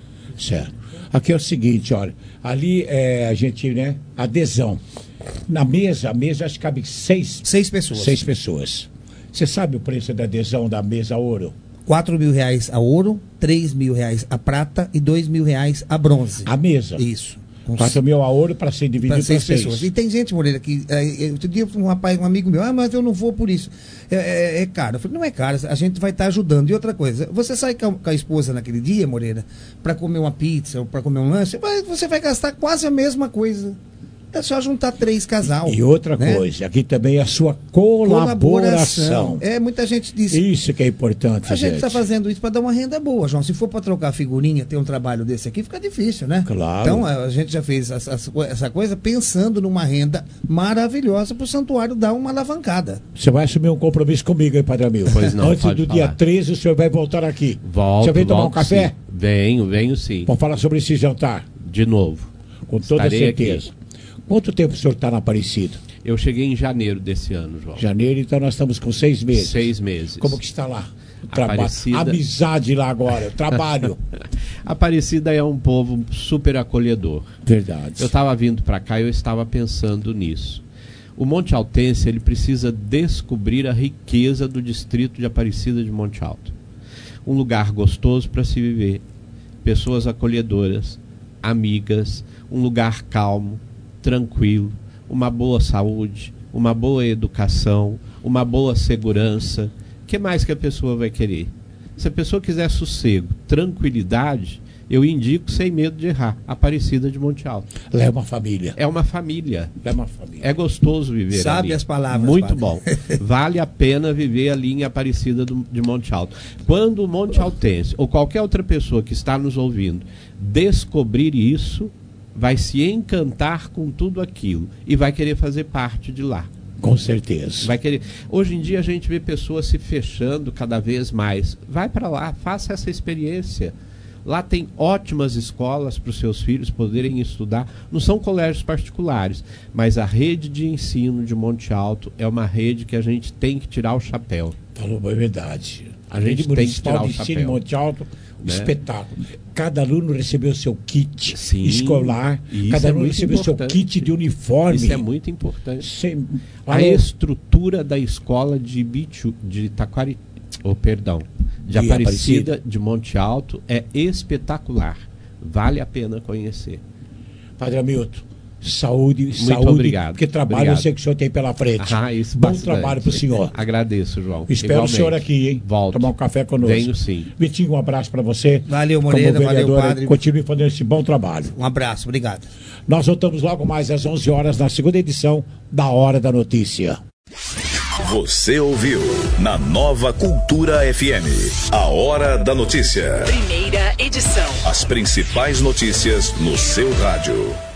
[SPEAKER 4] Certo. Aqui é o seguinte, olha, ali é, a gente, né, adesão. Na mesa, a mesa acho que cabe seis,
[SPEAKER 16] seis pessoas.
[SPEAKER 4] Seis pessoas. Você sabe o preço da adesão da mesa ouro?
[SPEAKER 16] Quatro mil reais a ouro, três mil reais a prata e dois mil reais a bronze.
[SPEAKER 4] A mesa?
[SPEAKER 16] Isso.
[SPEAKER 4] Quatro mil a ouro para ser dividido para seis, seis pessoas.
[SPEAKER 16] E tem gente, Moreira, que é, outro dia um rapaz, um amigo meu, ah, mas eu não vou por isso. É, é, é caro. Eu falei, não é caro, a gente vai estar tá ajudando. E outra coisa, você sai com a, com a esposa naquele dia, Moreira, para comer uma pizza ou para comer um lanche, você vai gastar quase a mesma coisa. É só juntar três casal.
[SPEAKER 4] E outra
[SPEAKER 16] né?
[SPEAKER 4] coisa, aqui também é a sua colaboração. colaboração.
[SPEAKER 16] É, muita gente diz.
[SPEAKER 4] Isso que é importante,
[SPEAKER 16] A gente
[SPEAKER 4] gente.
[SPEAKER 16] está fazendo isso para dar uma renda boa, João. Se for para trocar figurinha, ter um trabalho desse aqui, fica difícil, né?
[SPEAKER 4] Claro.
[SPEAKER 16] Então, a gente já fez essa, essa coisa pensando numa renda maravilhosa para o santuário dar uma alavancada.
[SPEAKER 4] Você vai assumir um compromisso comigo, hein, Padre Hamilton?
[SPEAKER 22] Pois não,
[SPEAKER 4] Antes do
[SPEAKER 22] falar.
[SPEAKER 4] dia treze, o senhor vai voltar aqui.
[SPEAKER 22] Volto,
[SPEAKER 4] Você vem tomar
[SPEAKER 22] volto,
[SPEAKER 4] um café?
[SPEAKER 22] Sim. Venho, venho sim.
[SPEAKER 4] Vamos falar sobre esse jantar?
[SPEAKER 22] De novo.
[SPEAKER 4] Com toda
[SPEAKER 22] Estarei
[SPEAKER 4] certeza. Aqui. Quanto tempo o senhor está na Aparecida?
[SPEAKER 22] Eu cheguei em janeiro desse ano, João.
[SPEAKER 4] Janeiro, então nós estamos com seis meses.
[SPEAKER 22] Seis meses.
[SPEAKER 4] Como que está lá? O trabalho,
[SPEAKER 22] Aparecida...
[SPEAKER 4] amizade lá agora, o trabalho.
[SPEAKER 22] Aparecida é um povo super acolhedor.
[SPEAKER 4] Verdade.
[SPEAKER 22] Eu estava vindo para cá e eu estava pensando nisso. O Monte Altense, ele precisa descobrir a riqueza do distrito de Aparecida de Monte Alto. Um lugar gostoso para se viver, pessoas acolhedoras, amigas, um lugar calmo, tranquilo, uma boa saúde, uma boa educação, uma boa segurança. O que mais que a pessoa vai querer? Se a pessoa quiser sossego, tranquilidade, eu indico sem medo de errar, Aparecida de Monte Alto.
[SPEAKER 4] Lá é uma família.
[SPEAKER 22] É uma família.
[SPEAKER 4] É uma família.
[SPEAKER 22] É gostoso viver ali.
[SPEAKER 16] Sabe as palavras.
[SPEAKER 22] Muito
[SPEAKER 16] padre.
[SPEAKER 22] bom. Vale a pena viver ali em Aparecida do, de Monte Alto. Quando o Monte Altense, ou qualquer outra pessoa que está nos ouvindo, descobrir isso, vai se encantar com tudo aquilo e vai querer fazer parte de lá.
[SPEAKER 4] Com certeza.
[SPEAKER 22] Vai querer. Hoje em dia a gente vê pessoas se fechando cada vez mais. Vai para lá, faça essa experiência. Lá tem ótimas escolas para os seus filhos poderem estudar. Não são colégios particulares, mas a rede de ensino de Monte Alto é uma rede que a gente tem que tirar o chapéu.
[SPEAKER 4] Falou, é verdade.
[SPEAKER 22] A, a gente tem que tirar o chapéu.
[SPEAKER 4] De Monte Alto,
[SPEAKER 22] né?
[SPEAKER 4] Espetáculo. Cada aluno recebeu seu kit
[SPEAKER 22] Sim,
[SPEAKER 4] escolar, cada
[SPEAKER 22] é
[SPEAKER 4] aluno recebeu
[SPEAKER 22] importante.
[SPEAKER 4] seu kit de uniforme.
[SPEAKER 22] Isso é muito importante.
[SPEAKER 4] Sem...
[SPEAKER 22] A estrutura da escola de Bichu, de Taquari, oh, perdão, de, de Aparecida, Aparecida de Monte Alto é espetacular. Vale a pena conhecer.
[SPEAKER 4] Padre Hamilton, saúde,
[SPEAKER 22] muito
[SPEAKER 4] saúde,
[SPEAKER 22] obrigado.
[SPEAKER 4] porque trabalho
[SPEAKER 22] obrigado.
[SPEAKER 4] Eu sei que o senhor tem pela frente.
[SPEAKER 22] Ah, isso
[SPEAKER 4] Bom
[SPEAKER 22] bastante.
[SPEAKER 4] Trabalho para o senhor.
[SPEAKER 22] Agradeço, João.
[SPEAKER 4] Espero Igualmente. O senhor aqui, hein?
[SPEAKER 22] Volto.
[SPEAKER 4] Tomar um café conosco.
[SPEAKER 22] Venho sim.
[SPEAKER 4] Vitinho, um abraço para você.
[SPEAKER 16] Valeu, Moreira, valeu, padre.
[SPEAKER 4] Continue fazendo esse bom trabalho.
[SPEAKER 16] Um abraço, obrigado.
[SPEAKER 4] Nós voltamos logo mais às onze horas na segunda edição da Hora da Notícia.
[SPEAKER 1] Você ouviu na Nova Cultura F M, a Hora da Notícia.
[SPEAKER 9] Primeira edição.
[SPEAKER 1] As principais notícias no seu rádio.